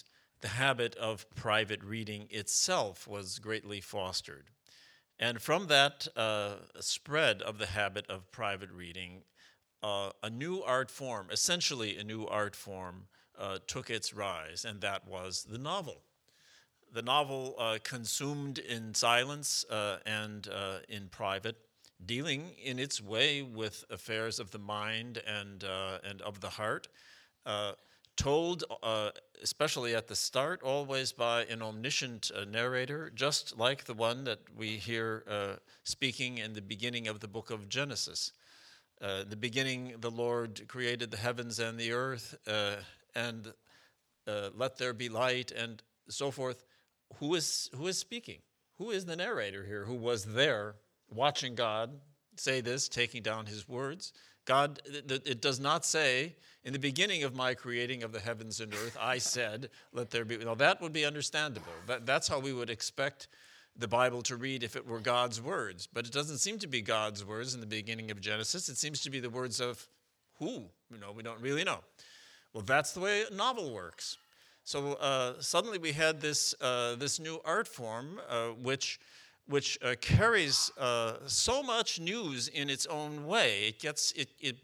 the habit of private reading itself was greatly fostered. And from that uh, spread of the habit of private reading, uh, a new art form, essentially a new art form, uh, took its rise, and that was the novel. The novel uh, consumed in silence uh, and uh, in private, dealing in its way with affairs of the mind and, uh, and of the heart, uh, told, uh, especially at the start, always by an omniscient uh, narrator, just like the one that we hear uh, speaking in the beginning of the book of Genesis. Uh, in the beginning, the Lord created the heavens and the earth, uh, and uh, let there be light, and so forth. Who is, who is speaking? Who is the narrator here who was there watching God say this, taking down his words? God, it does not say, in the beginning of my creating of the heavens and earth, I said, let there be. Now, that would be understandable. That, that's how we would expect the Bible to read if it were God's words. But it doesn't seem to be God's words in the beginning of Genesis. It seems to be the words of who? You know, we don't really know. Well, that's the way a novel works. So uh, suddenly we had this, uh, this new art form, uh, which which uh, carries uh, so much news in its own way. It gets it, it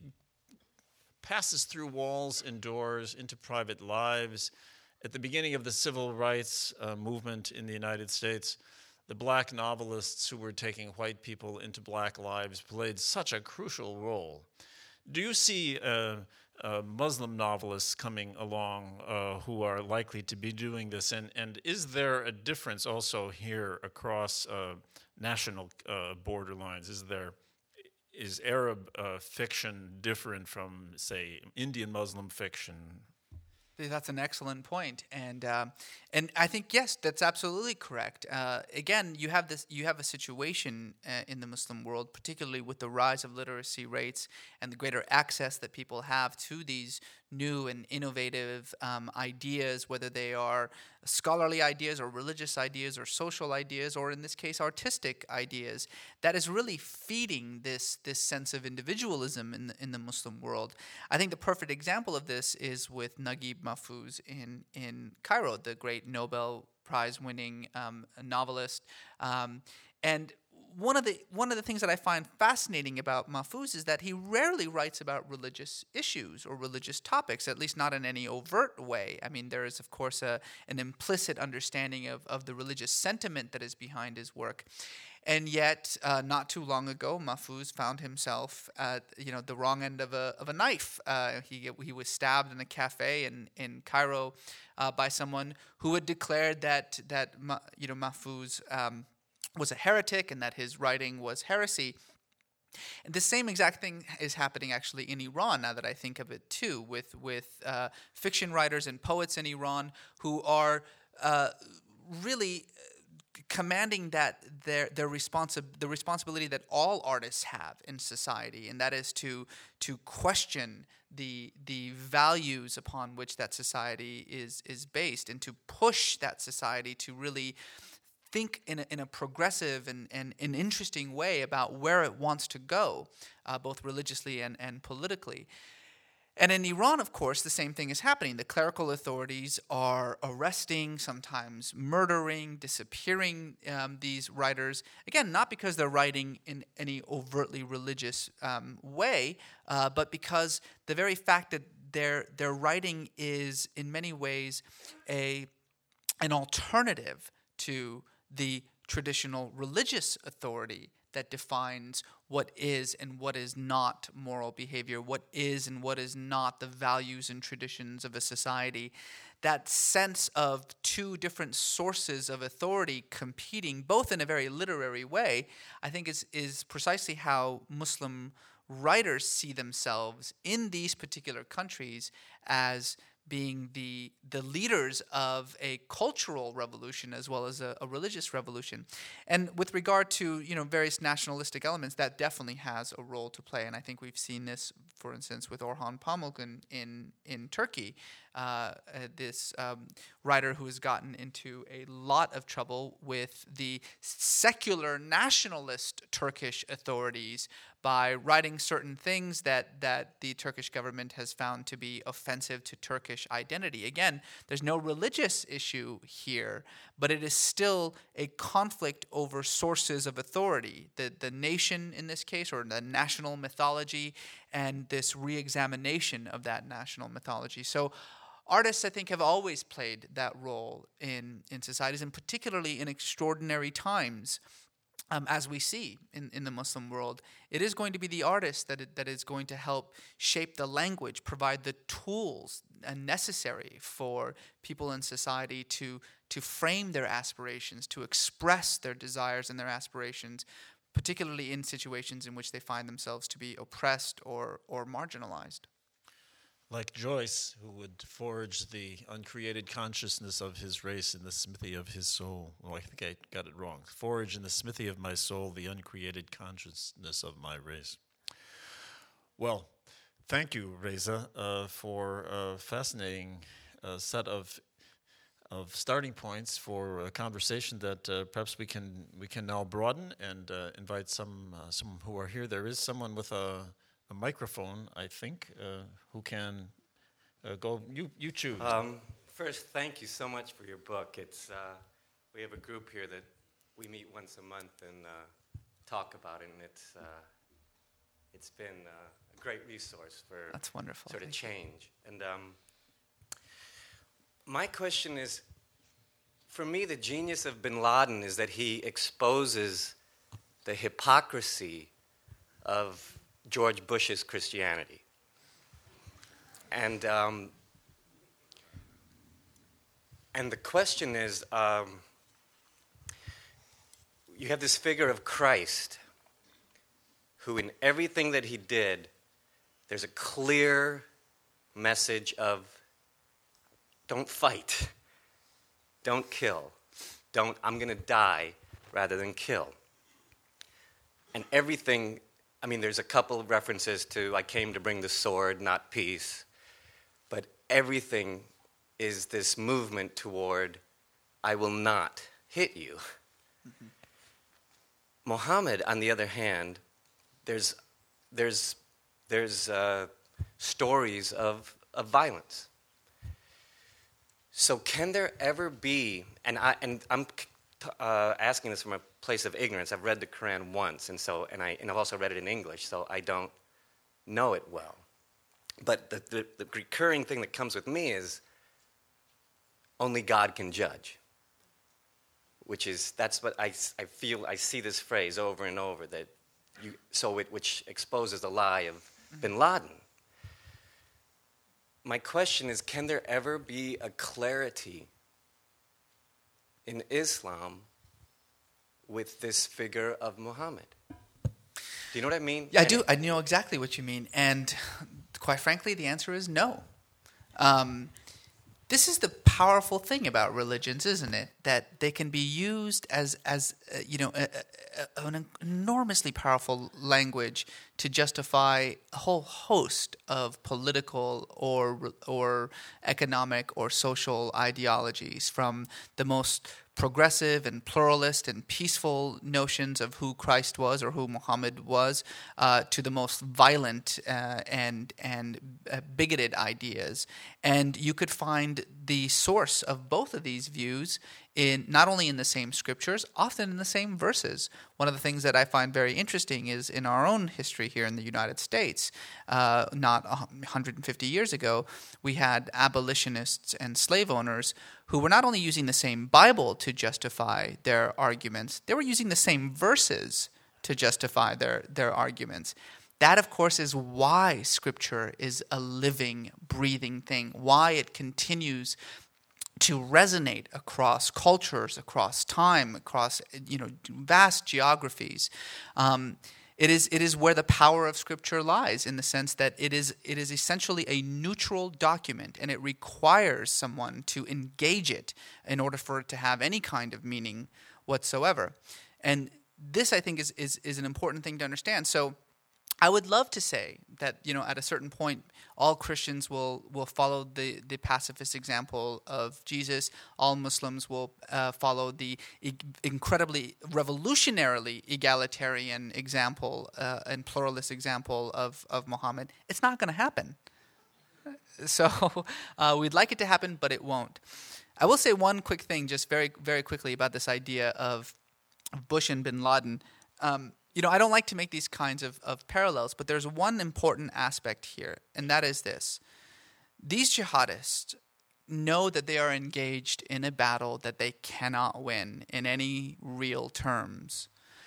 passes through walls and doors into private lives. At the beginning of the civil rights uh, movement in the United States, the black novelists who were taking white people into black lives played such a crucial role. Do you see uh, uh, Muslim novelists coming along uh, who are likely to be doing this? And, and is there a difference also here across uh, national uh, borderlines? Is there is Arab uh, fiction different from, say, Indian Muslim fiction? That's an excellent point, and uh, and I think yes, that's absolutely correct. Uh, again, you have this, you have a situation uh, in the Muslim world, particularly with the rise of literacy rates and the greater access that people have to these new and innovative um, ideas, whether they are scholarly ideas or religious ideas or social ideas, or in this case, artistic ideas. That is really feeding this this sense of individualism in the, in the Muslim world. I think the perfect example of this is with Naguib Mahfouz in in Cairo, the great Nobel Prize-winning um, novelist, um, and one of the one of the things that I find fascinating about Mahfouz is that he rarely writes about religious issues or religious topics, at least not in any overt way. I mean, there is, of course, a, an implicit understanding of, of the religious sentiment that is behind his work. And yet, uh, not too long ago, Mahfouz found himself at you know the wrong end of a of a knife. Uh, he he was stabbed in a cafe in in Cairo uh, by someone who had declared that that you know Mahfouz Um, was a heretic and that his writing was heresy. And the same exact thing is happening actually in Iran, now that I think of it too, with, with uh, fiction writers and poets in Iran who are uh, really commanding that their their responsi- the responsibility that all artists have in society, and that is to to question the the values upon which that society is is based, and to push that society to really think in a, in a progressive and, and an interesting way about where it wants to go, uh, both religiously and, and politically. And in Iran, of course, the same thing is happening. The clerical authorities are arresting, sometimes murdering, disappearing um, these writers. Again, not because they're writing in any overtly religious um, way, uh, but because the very fact that their their writing is in many ways a an alternative to the traditional religious authority that defines what is and what is not moral behavior, what is and what is not the values and traditions of a society. That sense of two different sources of authority competing, both in a very literary way, I think is, is precisely how Muslim writers see themselves in these particular countries as being the the leaders of a cultural revolution as well as a, a religious revolution. And with regard to you know various nationalistic elements, that definitely has a role to play. And I think we've seen this, for instance, with Orhan Pamuk in in, in Turkey, uh, uh, this um, writer who has gotten into a lot of trouble with the secular nationalist Turkish authorities by writing certain things that, that the Turkish government has found to be offensive to Turkish identity. Again, there's no religious issue here, but it is still a conflict over sources of authority. The, the nation in this case, or the national mythology, and this re-examination of that national mythology. So artists, I think, have always played that role in, in societies, and particularly in extraordinary times. Um, as we see in, in the Muslim world, it is going to be the artist that it, that is going to help shape the language, provide the tools necessary for people in society to, to frame their aspirations, to express their desires and their aspirations, particularly in situations in which they find themselves to be oppressed or, or marginalized. Like Joyce, who would forge the uncreated consciousness of his race in the smithy of his soul. Oh, I think I got it wrong. Forge in the smithy of my soul the uncreated consciousness of my race. Well, thank you, Reza, uh, for a fascinating uh, set of of starting points for a conversation that uh, perhaps we can we can now broaden and uh, invite some uh, some who are here. There is someone with a a microphone, I think, uh, who can uh, go. You you choose. Um, first, thank you so much for your book. It's uh, we have a group here that we meet once a month and uh, talk about it, and it's uh, it's been uh, a great resource for That's wonderful. sort of Thank change. You. And um, my question is, for me, the genius of Bin Laden is that he exposes the hypocrisy of George Bush's Christianity. And um, and the question is, um, you have this figure of Christ, who in everything that he did, there's a clear message of don't fight, don't kill, don't, I'm going to die rather than kill. And everything, I mean, there's a couple of references to I came to bring the sword, not peace. But everything is this movement toward I will not hit you. Mm-hmm. Muhammad, on the other hand, there's there's there's uh, stories of, of violence. So can there ever be, and I and I'm uh, asking this from a place of ignorance. I've read the Quran once, and so and I and I've also read it in English, so I don't know it well. But the, the, the recurring thing that comes with me is only God can judge, which is that's what I, I feel. I see this phrase over and over that you so it which exposes the lie of mm-hmm. Bin Laden. My question is, can there ever be a clarity in Islam with this figure of Muhammad? Do you know what I mean? Yeah, I do. I know exactly what you mean. And quite frankly, the answer is no. Um, this is the powerful thing about religions, isn't it? That they can be used as, as uh, you know, a, a, an enormously powerful language to justify a whole host of political or or economic or social ideologies, from the most progressive and pluralist and peaceful notions of who Christ was or who Muhammad was, uh, to the most violent uh, and and uh, bigoted ideas. And you could find the source of both of these views in not only in the same scriptures, often in the same verses. One of the things that I find very interesting is in our own history here in the United States, uh, not one hundred fifty years ago, we had abolitionists and slave owners who were not only using the same Bible to justify their arguments, they were using the same verses to justify their, their arguments. That, of course, is why Scripture is a living, breathing thing, why it continues to resonate across cultures, across time, across you know vast geographies. Um, it is it is where the power of Scripture lies, in the sense that it is it is essentially a neutral document, and it requires someone to engage it in order for it to have any kind of meaning whatsoever. And this, I think, is is, is an important thing to understand. So, I would love to say that, you know, at a certain point, all Christians will, will follow the, the pacifist example of Jesus. All Muslims will uh, follow the e- incredibly revolutionarily egalitarian example uh, and pluralist example of, of Muhammad. It's not going to happen. So uh, we'd like it to happen, but it won't. I will say one quick thing, just very, very quickly, about this idea of Bush and bin Laden. Um, You know, I don't like to make these kinds of, of parallels, but there's one important aspect here, and that is this. These jihadists know that they are engaged in a battle that they cannot win in any real terms.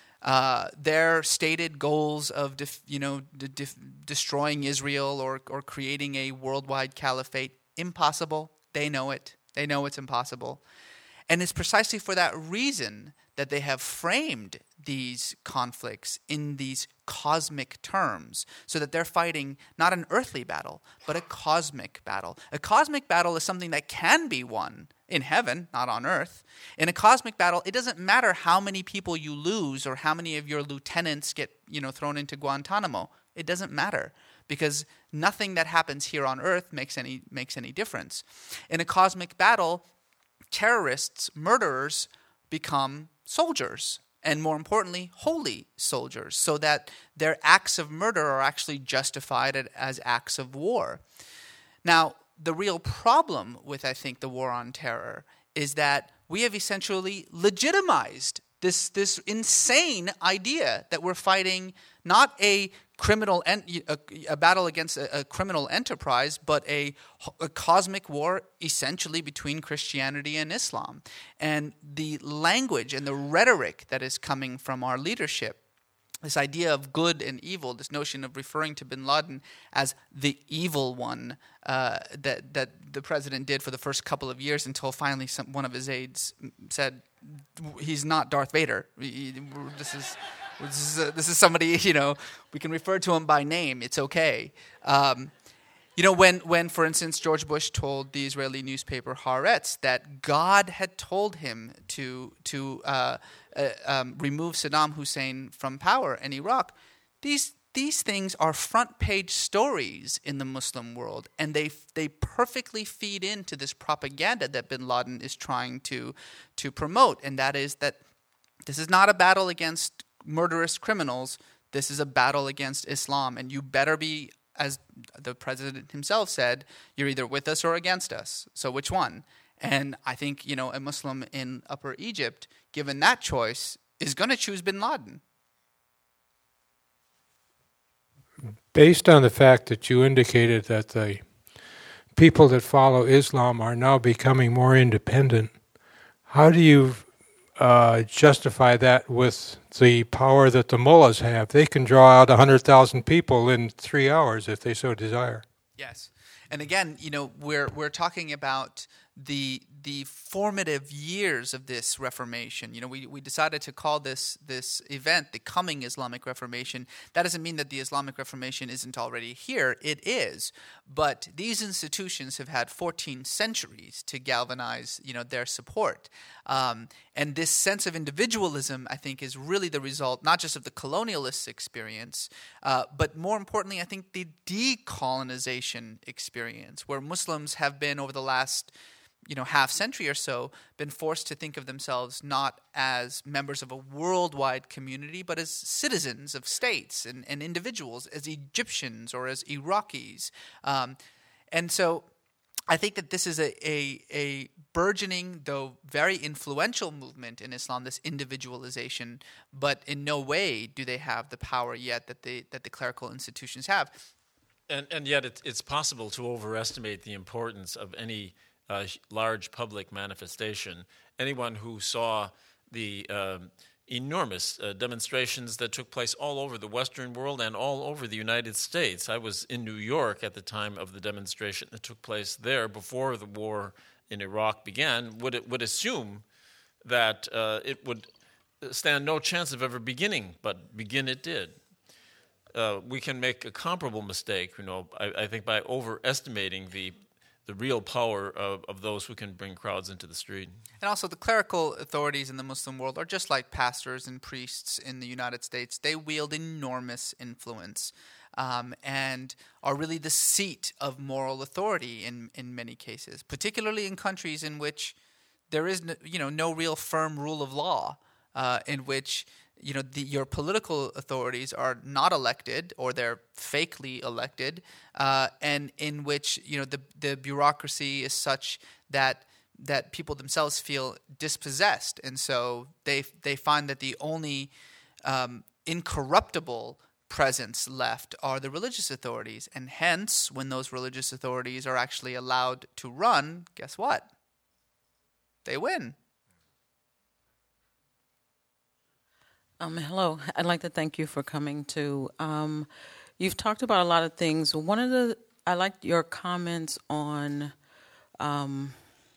Uh, their stated goals of, def, you know, de- de- destroying Israel or, or creating a worldwide caliphate, impossible. They know it. They know it's impossible. And it's precisely for that reason that they have framed these conflicts in these cosmic terms, so that they're fighting not an earthly battle, but a cosmic battle. A cosmic battle is something that can be won in heaven, not on earth. In a cosmic battle, it doesn't matter how many people you lose or how many of your lieutenants get, you know, thrown into Guantanamo. It doesn't matter, because nothing that happens here on earth makes any makes any difference. In a cosmic battle, terrorists, murderers, become soldiers, and more importantly, holy soldiers, so that their acts of murder are actually justified as acts of war. Now, the real problem with, I think, the war on terror is that we have essentially legitimized this, this insane idea that we're fighting not a criminal en- a, a battle against a, a criminal enterprise, but a, a cosmic war essentially between Christianity and Islam. And the language and the rhetoric that is coming from our leadership, this idea of good and evil, this notion of referring to bin Laden as the evil one uh, that that the president did for the first couple of years, until finally some, one of his aides said, he's not Darth Vader. This is... This is, a, this is somebody, you know, we can refer to him by name. It's okay. Um, you know, when, when, for instance, George Bush told the Israeli newspaper Haaretz that God had told him to, to uh, uh, um, remove Saddam Hussein from power in Iraq, these, these things are front-page stories in the Muslim world, and they, they perfectly feed into this propaganda that bin Laden is trying to, to promote, and that is that this is not a battle against murderous criminals. This is a battle against Islam, and you better be, as the president himself said, you're either with us or against us. So which one? And I think, you know, a Muslim in Upper Egypt, given that choice, is going to choose bin Laden. Based on the fact that you indicated that the people that follow Islam are now becoming more independent, how do you Uh, justify that with the power that the mullahs have? They can draw out one hundred thousand people in three hours if they so desire. Yes. And again, you know, we're we're talking about the the formative years of this Reformation. You know, we, we decided to call this this event the coming Islamic Reformation. That doesn't mean that the Islamic Reformation isn't already here. It is. But these institutions have had fourteen centuries to galvanize, you know, their support. Um, and this sense of individualism, I think, is really the result not just of the colonialist experience, uh, but more importantly, I think, the decolonization experience, where Muslims have been, over the last you know, half century or so, been forced to think of themselves not as members of a worldwide community, but as citizens of states and, and individuals, as Egyptians or as Iraqis. Um, and so I think that this is a, a, a burgeoning, though very influential movement in Islam, this individualization, but in no way do they have the power yet that the, that the clerical institutions have. And, and yet it, it's possible to overestimate the importance of any Uh, large public manifestation. Anyone who saw the um, enormous uh, demonstrations that took place all over the Western world and all over the United States. I was in New York at the time of the demonstration that took place there before the war in Iraq began, would it would assume that uh, it would stand no chance of ever beginning, but begin it did. Uh, we can make a comparable mistake, you know, I, I think by overestimating the the real power of, of those who can bring crowds into the street. And also, the clerical authorities in the Muslim world are just like pastors and priests in the United States. They wield enormous influence um, and are really the seat of moral authority in, in many cases, particularly in countries in which there is no, you know, no real firm rule of law, uh, in which you know the, your political authorities are not elected or they're fakely elected, uh, and in which you know the the bureaucracy is such that that people themselves feel dispossessed, and so they they find that the only um, incorruptible presence left are the religious authorities, and hence when those religious authorities are actually allowed to run, guess what? They win. Um, hello. I'd like to thank you for coming to. Um, you've talked about a lot of things. One of the I liked your comments on um,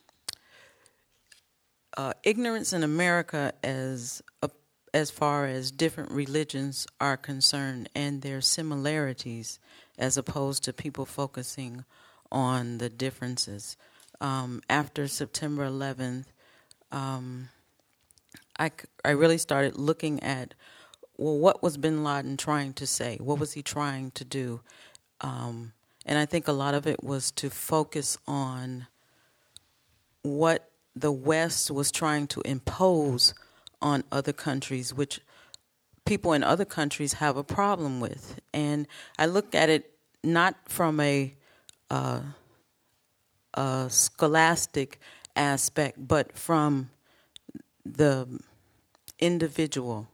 uh, ignorance in America as a, as far as different religions are concerned and their similarities, as opposed to people focusing on the differences. Um, after September eleventh. Um, I, I really started looking at, well, what was bin Laden trying to say? What was he trying to do? Um, and I think a lot of it was to focus on what the West was trying to impose on other countries, which people in other countries have a problem with. And I looked at it not from a, uh, a scholastic aspect, but from the individual.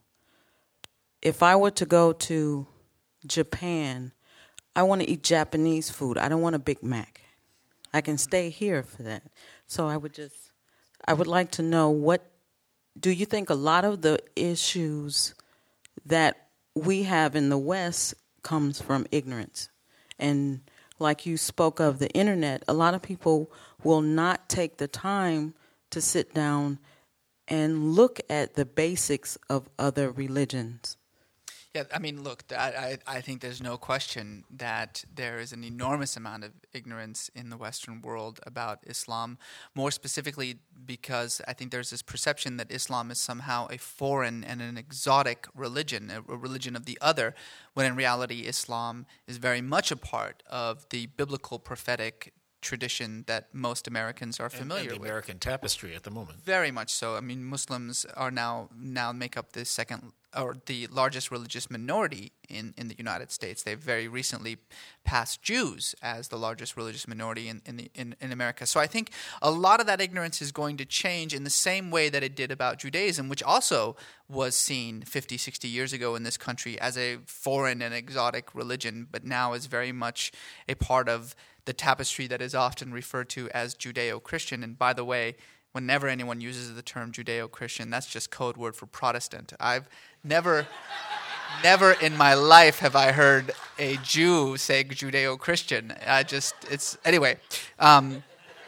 If I were to go to Japan, I want to eat Japanese food. I don't want a Big Mac. I can stay here for that. So I would just, I would like to know, what do you think a lot of the issues that we have in the West comes from ignorance? And like you spoke of the internet, a lot of people will not take the time to sit down and look at the basics of other religions. Yeah, I mean, look, I, I, I think there's no question that there is an enormous amount of ignorance in the Western world about Islam, more specifically because I think there's this perception that Islam is somehow a foreign and an exotic religion, a, a religion of the other, when in reality Islam is very much a part of the biblical prophetic tradition that most Americans are familiar and, and the with. American tapestry at the moment. Very much so. I mean, Muslims are now now make up the second or the largest religious minority in, in the United States. They've very recently passed Jews as the largest religious minority in in, the, in in America. So I think a lot of that ignorance is going to change in the same way that it did about Judaism, which also was seen fifty, sixty years ago in this country as a foreign and exotic religion, but now is very much a part of the tapestry that is often referred to as Judeo-Christian. And by the way, whenever anyone uses the term Judeo-Christian, that's just code word for Protestant. I've never, never in my life have I heard a Jew say Judeo-Christian. I just, it's, anyway, um,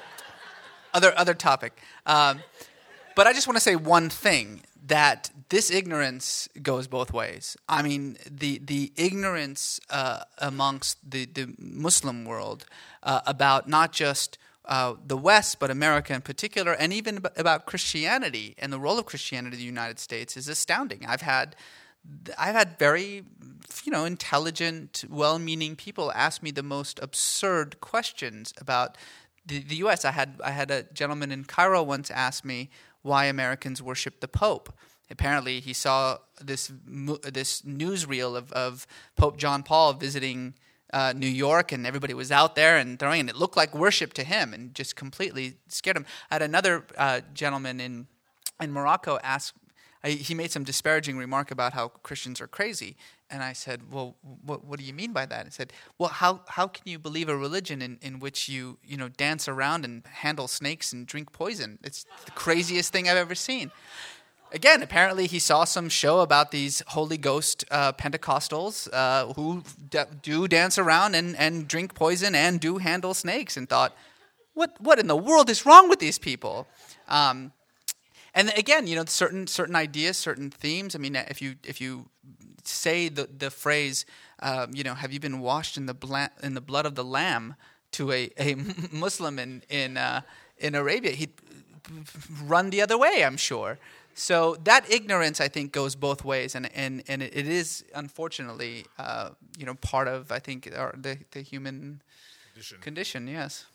other, other topic. Um, but I just want to say one thing, that this ignorance goes both ways. I mean, the the ignorance uh, amongst the, the Muslim world uh, about not just uh, the West, but America in particular, and even about Christianity and the role of Christianity in the United States is astounding. I've had I've had very, you know, intelligent, well-meaning people ask me the most absurd questions about the, the U S I had I had a gentleman in Cairo once ask me why Americans worship the Pope. Apparently, he saw this this newsreel of, of Pope John Paul visiting uh, New York, and everybody was out there and throwing, and it looked like worship to him, and just completely scared him. I had another uh, gentleman in in Morocco ask. I, he made some disparaging remark about how Christians are crazy, and I said, "Well, what, what do you mean by that?" I said, "Well, how how can you believe a religion in, in which you you know dance around and handle snakes and drink poison? It's the craziest thing I've ever seen." Again, apparently he saw some show about these Holy Ghost uh, Pentecostals uh, who d- do dance around and, and drink poison and do handle snakes, and thought, "What what in the world is wrong with these people?" Um, and again, you know, certain certain ideas, certain themes. I mean, if you if you say the the phrase, um, you know, have you been washed in the bla- in the blood of the Lamb to a, a Muslim in in uh, in Arabia, he'd run the other way, I'm sure. So that ignorance, I think, goes both ways, and and, and it, it is unfortunately, uh, you know, part of I think our, the the human condition. condition. Yes.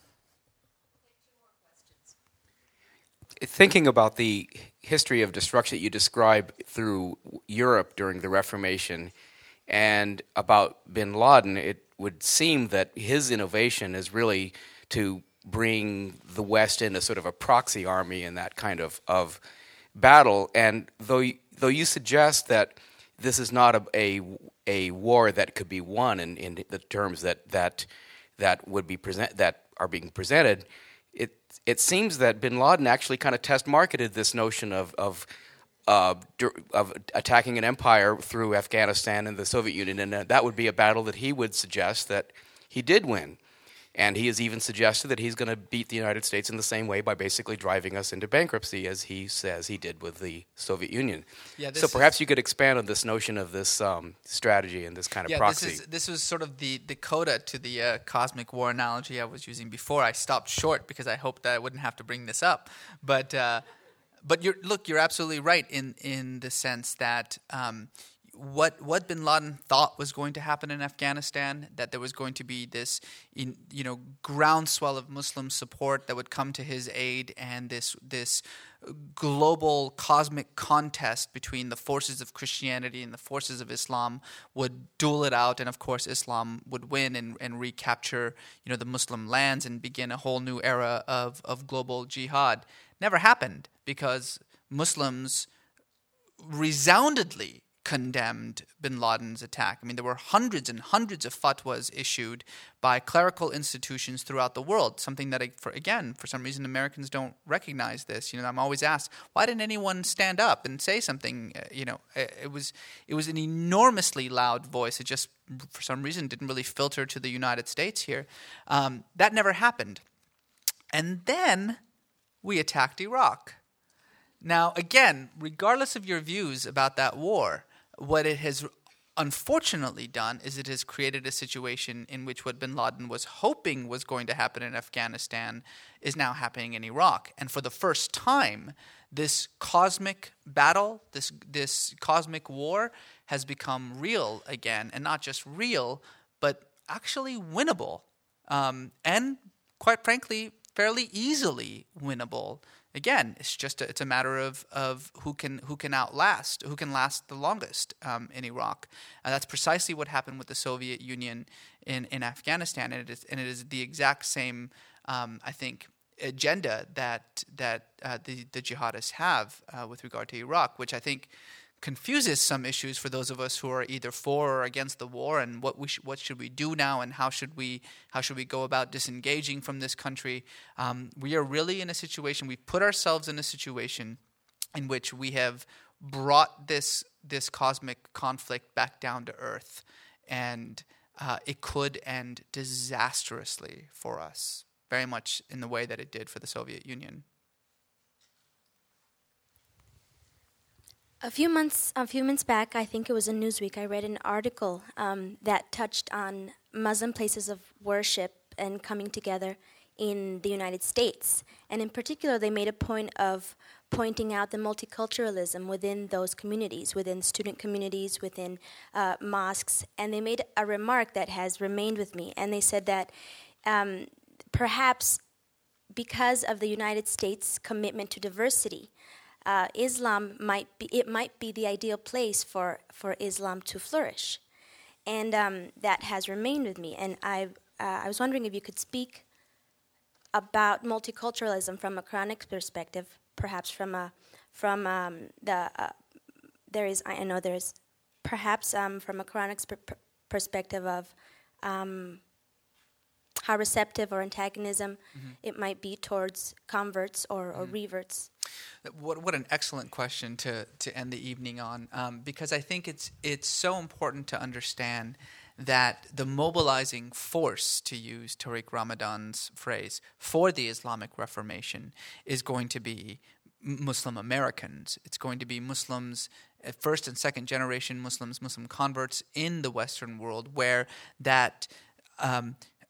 Thinking about the history of destruction that you describe through Europe during the Reformation, and about Bin Laden, it would seem that his innovation is really to bring the West in as sort of a proxy army in that kind of, of battle. And though though you suggest that this is not a a, a war that could be won in, in the terms that that that would be present that are being presented, it it seems that Bin Laden actually kind of test marketed this notion of of uh, of attacking an empire through Afghanistan and the Soviet Union, and that would be a battle that he would suggest that he did win. And he has even suggested that he's going to beat the United States in the same way by basically driving us into bankruptcy, as he says he did with the Soviet Union. Yeah, so perhaps is, you could expand on this notion of this um, strategy and this kind of yeah, proxy. This, is, this was sort of the, the coda to the uh, cosmic war analogy I was using before. I stopped short because I hoped that I wouldn't have to bring this up. But uh, but you're, look, you're absolutely right in, in the sense that um, What what Bin Laden thought was going to happen in Afghanistan, that there was going to be this, in, you know, groundswell of Muslim support that would come to his aid, and this this global cosmic contest between the forces of Christianity and the forces of Islam would duel it out, and of course Islam would win and, and recapture, you know, the Muslim lands and begin a whole new era of, of global jihad. Never happened, because Muslims resoundingly condemned Bin Laden's attack. I mean, there were hundreds and hundreds of fatwas issued by clerical institutions throughout the world, something that, for, again, for some reason Americans don't recognize this. You know, I'm always asked, why didn't anyone stand up and say something? Uh, you know, it, it was it was an enormously loud voice. It just, for some reason, didn't really filter to the United States here. Um, that never happened. And then we attacked Iraq. Now, again, regardless of your views about that war, what it has unfortunately done is it has created a situation in which what Bin Laden was hoping was going to happen in Afghanistan is now happening in Iraq. And for the first time, this cosmic battle, this this cosmic war has become real again. And not just real, but actually winnable. Um, and quite frankly, fairly easily winnable. Again, it's just a, it's a matter of, of who can who can outlast, who can last the longest um, in Iraq. And that's precisely what happened with the Soviet Union in, in Afghanistan, and it is and it is the exact same, um, I think, agenda that that uh, the the jihadists have uh, with regard to Iraq, which I think confuses some issues for those of us who are either for or against the war, and what we sh- what should we do now, and how should we how should we go about disengaging from this country. Um, we are really in a situation, we've put ourselves in a situation in which we have brought this this cosmic conflict back down to earth, and uh, it could end disastrously for us, very much in the way that it did for the Soviet Union. A few months, a few months back, I think it was in Newsweek, I read an article um, that touched on Muslim places of worship and coming together in the United States. And in particular, they made a point of pointing out the multiculturalism within those communities, within student communities, within uh, mosques. And they made a remark that has remained with me. And they said that um, perhaps because of the United States' commitment to diversity, Uh, Islam might be, it might be the ideal place for, for Islam to flourish. And um, that has remained with me. And I uh, I was wondering if you could speak about multiculturalism from a Quranic perspective, perhaps from a, from um, the, uh, there is, I know there's, perhaps um, from a Quranic per- perspective of um, how receptive or antagonism mm-hmm. it might be towards converts or, or mm-hmm. reverts. What what an excellent question to, to end the evening on, um, because I think it's it's so important to understand that the mobilizing force, to use Tariq Ramadan's phrase, for the Islamic Reformation is going to be Muslim Americans. It's going to be Muslims, first and second generation Muslims, Muslim converts in the Western world, where that um,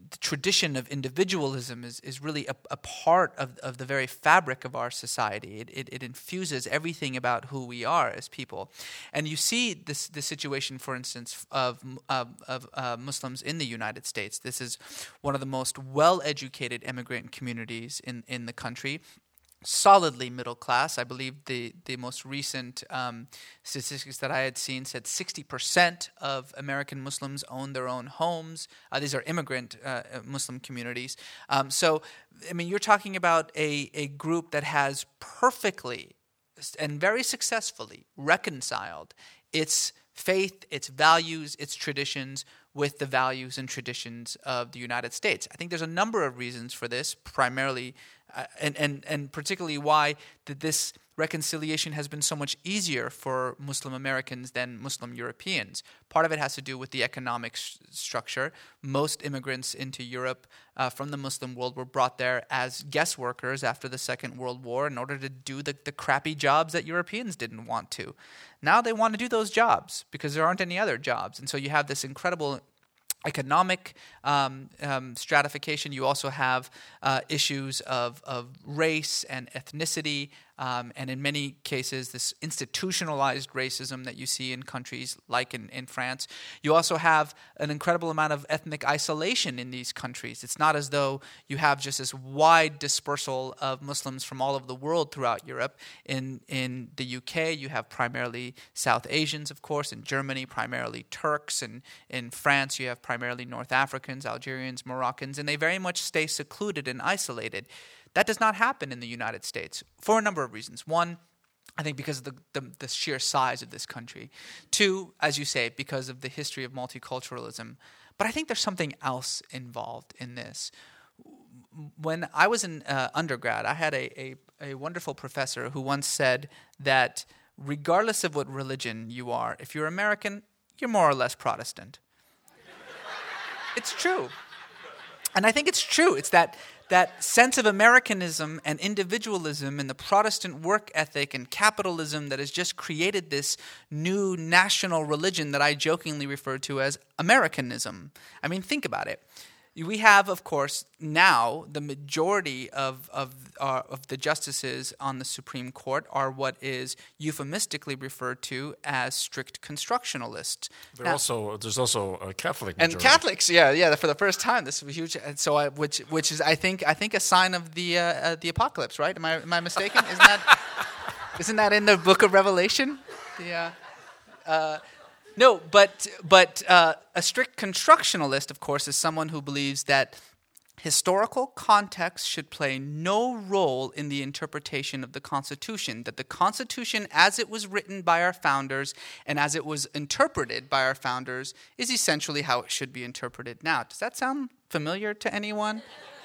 the tradition of individualism is, is really a, a part of, of the very fabric of our society. It, it, it infuses everything about who we are as people. And you see this, this situation, for instance, of, of, of uh, Muslims in the United States. This is one of the most well-educated immigrant communities in, in the country. Solidly middle class. I believe the, the most recent um, statistics that I had seen said sixty percent of American Muslims own their own homes. Uh, these are immigrant uh, Muslim communities. Um, so, I mean, you're talking about a, a group that has perfectly and very successfully reconciled its faith, its values, its traditions with the values and traditions of the United States. I think there's a number of reasons for this, primarily Uh, and, and, and particularly why that this reconciliation has been so much easier for Muslim Americans than Muslim Europeans. Part of it has to do with the economic sh- structure. Most immigrants into Europe uh, from the Muslim world were brought there as guest workers after the Second World War in order to do the, the crappy jobs that Europeans didn't want to. Now they want to do those jobs because there aren't any other jobs. And so you have this incredible economic um, um, stratification. You also have uh, issues of, of race and ethnicity, um, and in many cases, this institutionalized racism that you see in countries like in, in France. You also have an incredible amount of ethnic isolation in these countries. It's not as though you have just this wide dispersal of Muslims from all over the world throughout Europe. In, in the U K, you have primarily South Asians, of course. In Germany, primarily Turks. And in France, you have primarily North Africans, Algerians, Moroccans, and they very much stay secluded and isolated. That does not happen in the United States for a number of reasons. One, I think because of the, the, the sheer size of this country. Two, as you say, because of the history of multiculturalism. But I think there's something else involved in this. When I was in uh, undergrad, I had a, a, a wonderful professor who once said that regardless of what religion you are, if you're American, you're more or less Protestant. It's true. And I think it's true. It's that that sense of Americanism and individualism and the Protestant work ethic and capitalism that has just created this new national religion that I jokingly refer to as Americanism. I mean, think about it. We have, of course, now the majority of of, uh, of the justices on the Supreme Court are what is euphemistically referred to as strict constructionalists. Now, also, there's also a Catholic and majority. Catholics, yeah, yeah. For the first time, this was huge. And so, I, which which is, I think, I think a sign of the uh, uh, the apocalypse, right? Am I am I mistaken? Isn't that isn't that in the Book of Revelation? Yeah. Uh, uh, No, but but uh, a strict constructionalist, of course, is someone who believes that historical context should play no role in the interpretation of the Constitution, that the Constitution as it was written by our founders and as it was interpreted by our founders is essentially how it should be interpreted now. Does that sound familiar to anyone?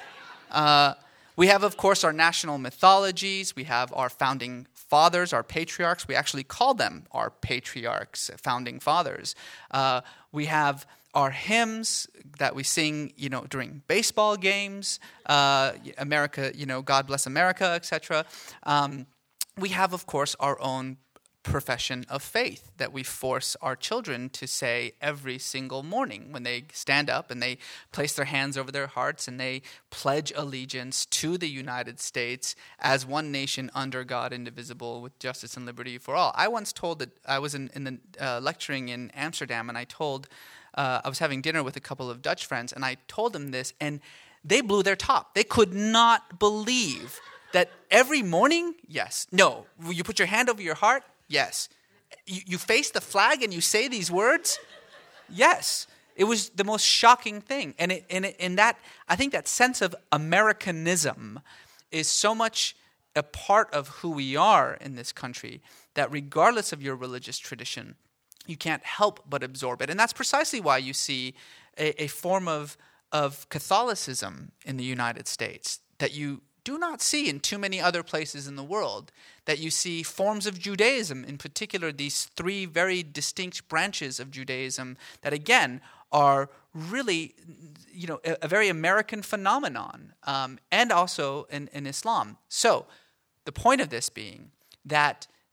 Uh, we have, of course, our national mythologies. We have our founding fathers, our patriarchs. We actually call them our patriarchs, founding fathers. Uh, we have our hymns that we sing, you know, during baseball games, uh, America, you know, God Bless America, et cetera. Um, we have, of course, our own profession of faith that we force our children to say every single morning when they stand up and they place their hands over their hearts and they pledge allegiance to the United States as one nation under God, indivisible, with justice and liberty for all. I once told that I was in, in the uh, lecturing in Amsterdam, and I told uh, I was having dinner with a couple of Dutch friends, and I told them this, and they blew their top. They could not believe that every morning, yes, no, you put your hand over your heart. Yes. You, you face the flag and you say these words? Yes. It was the most shocking thing. And it, and, it, and that, I think that sense of Americanism is so much a part of who we are in this country that regardless of your religious tradition, you can't help but absorb it. And that's precisely why you see a, a form of, of Catholicism in the United States that you do not see in too many other places in the world, that you see forms of Judaism, in particular these three very distinct branches of Judaism that, again, are really, you know, a, a very American phenomenon, um, and also in, in Islam. So the point of this being that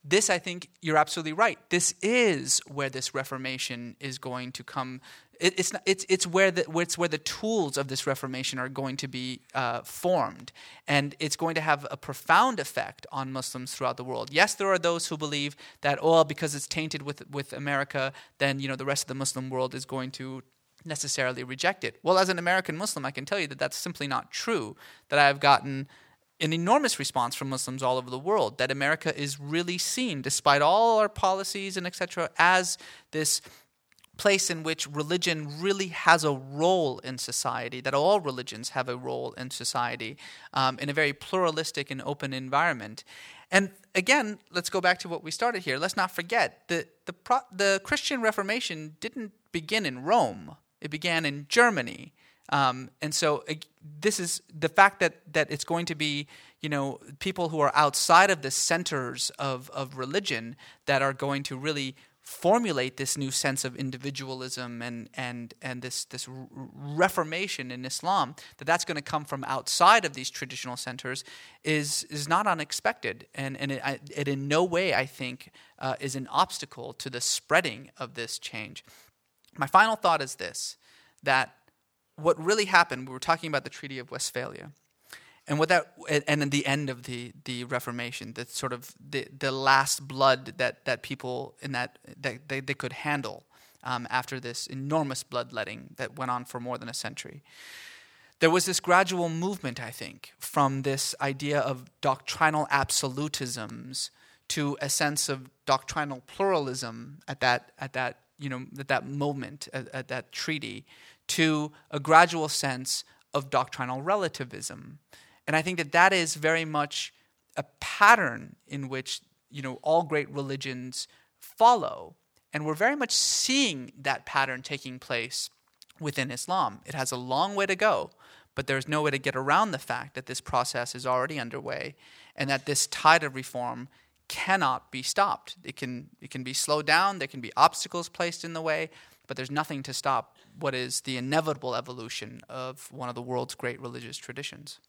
this, I think, you're absolutely right. This is where this Reformation is going to come. It, it's not, it's it's where the it's where the tools of this Reformation are going to be uh, formed, and it's going to have a profound effect on Muslims throughout the world. Yes, there are those who believe that, oh, because it's tainted with with America, then you know the rest of the Muslim world is going to necessarily reject it. Well, as an American Muslim, I can tell you that that's simply not true. That I've gotten an enormous response from Muslims all over the world, that America is really seen, despite all our policies and et cetera, as this place in which religion really has a role in society, that all religions have a role in society, um, in a very pluralistic and open environment. And again, let's go back to what we started here. Let's not forget that the, pro- the Christian Reformation didn't begin in Rome. It began in Germany. Um, and so uh, this is the fact that, that it's going to be, you know, people who are outside of the centers of, of religion that are going to really formulate this new sense of individualism and and and this this reformation in Islam, that that's going to come from outside of these traditional centers, is is not unexpected, and and it, it in no way, I think, uh, is an obstacle to the spreading of this change. My final thought is this: that what really happened, we were talking about the Treaty of Westphalia, and what that, and then the end of the, the Reformation, the sort of the, the last blood that, that people in that that they, they could handle um, after this enormous bloodletting that went on for more than a century. There was this gradual movement, I think, from this idea of doctrinal absolutisms to a sense of doctrinal pluralism at that at that you know at that moment at, at that treaty, to a gradual sense of doctrinal relativism. And I think that that is very much a pattern in which, you know, all great religions follow. And we're very much seeing that pattern taking place within Islam. It has a long way to go, but there's no way to get around the fact that this process is already underway and that this tide of reform cannot be stopped. It can, it can be slowed down, there can be obstacles placed in the way, but there's nothing to stop what is the inevitable evolution of one of the world's great religious traditions.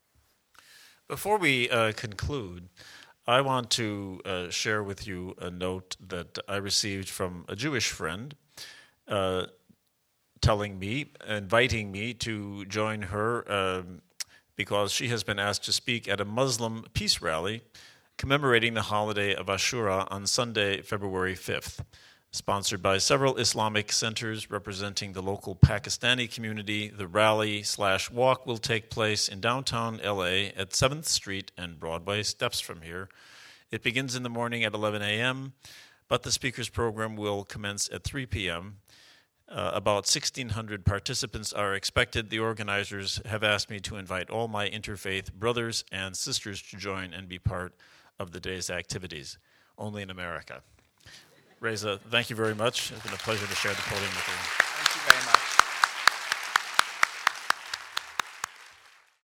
Before we uh, conclude, I want to uh, share with you a note that I received from a Jewish friend uh, telling me, inviting me to join her um, because she has been asked to speak at a Muslim peace rally commemorating the holiday of Ashura on Sunday, February fifth. Sponsored by several Islamic centers representing the local Pakistani community, the rally slash walk will take place in downtown L A at seventh Street and Broadway, steps from here. It begins in the morning at eleven a.m., but the speakers program will commence at three p.m. Uh, about sixteen hundred participants are expected. The organizers have asked me to invite all my interfaith brothers and sisters to join and be part of the day's activities, only in America. Reza, thank you very much. It's been a pleasure to share the podium with you. Thank you very much.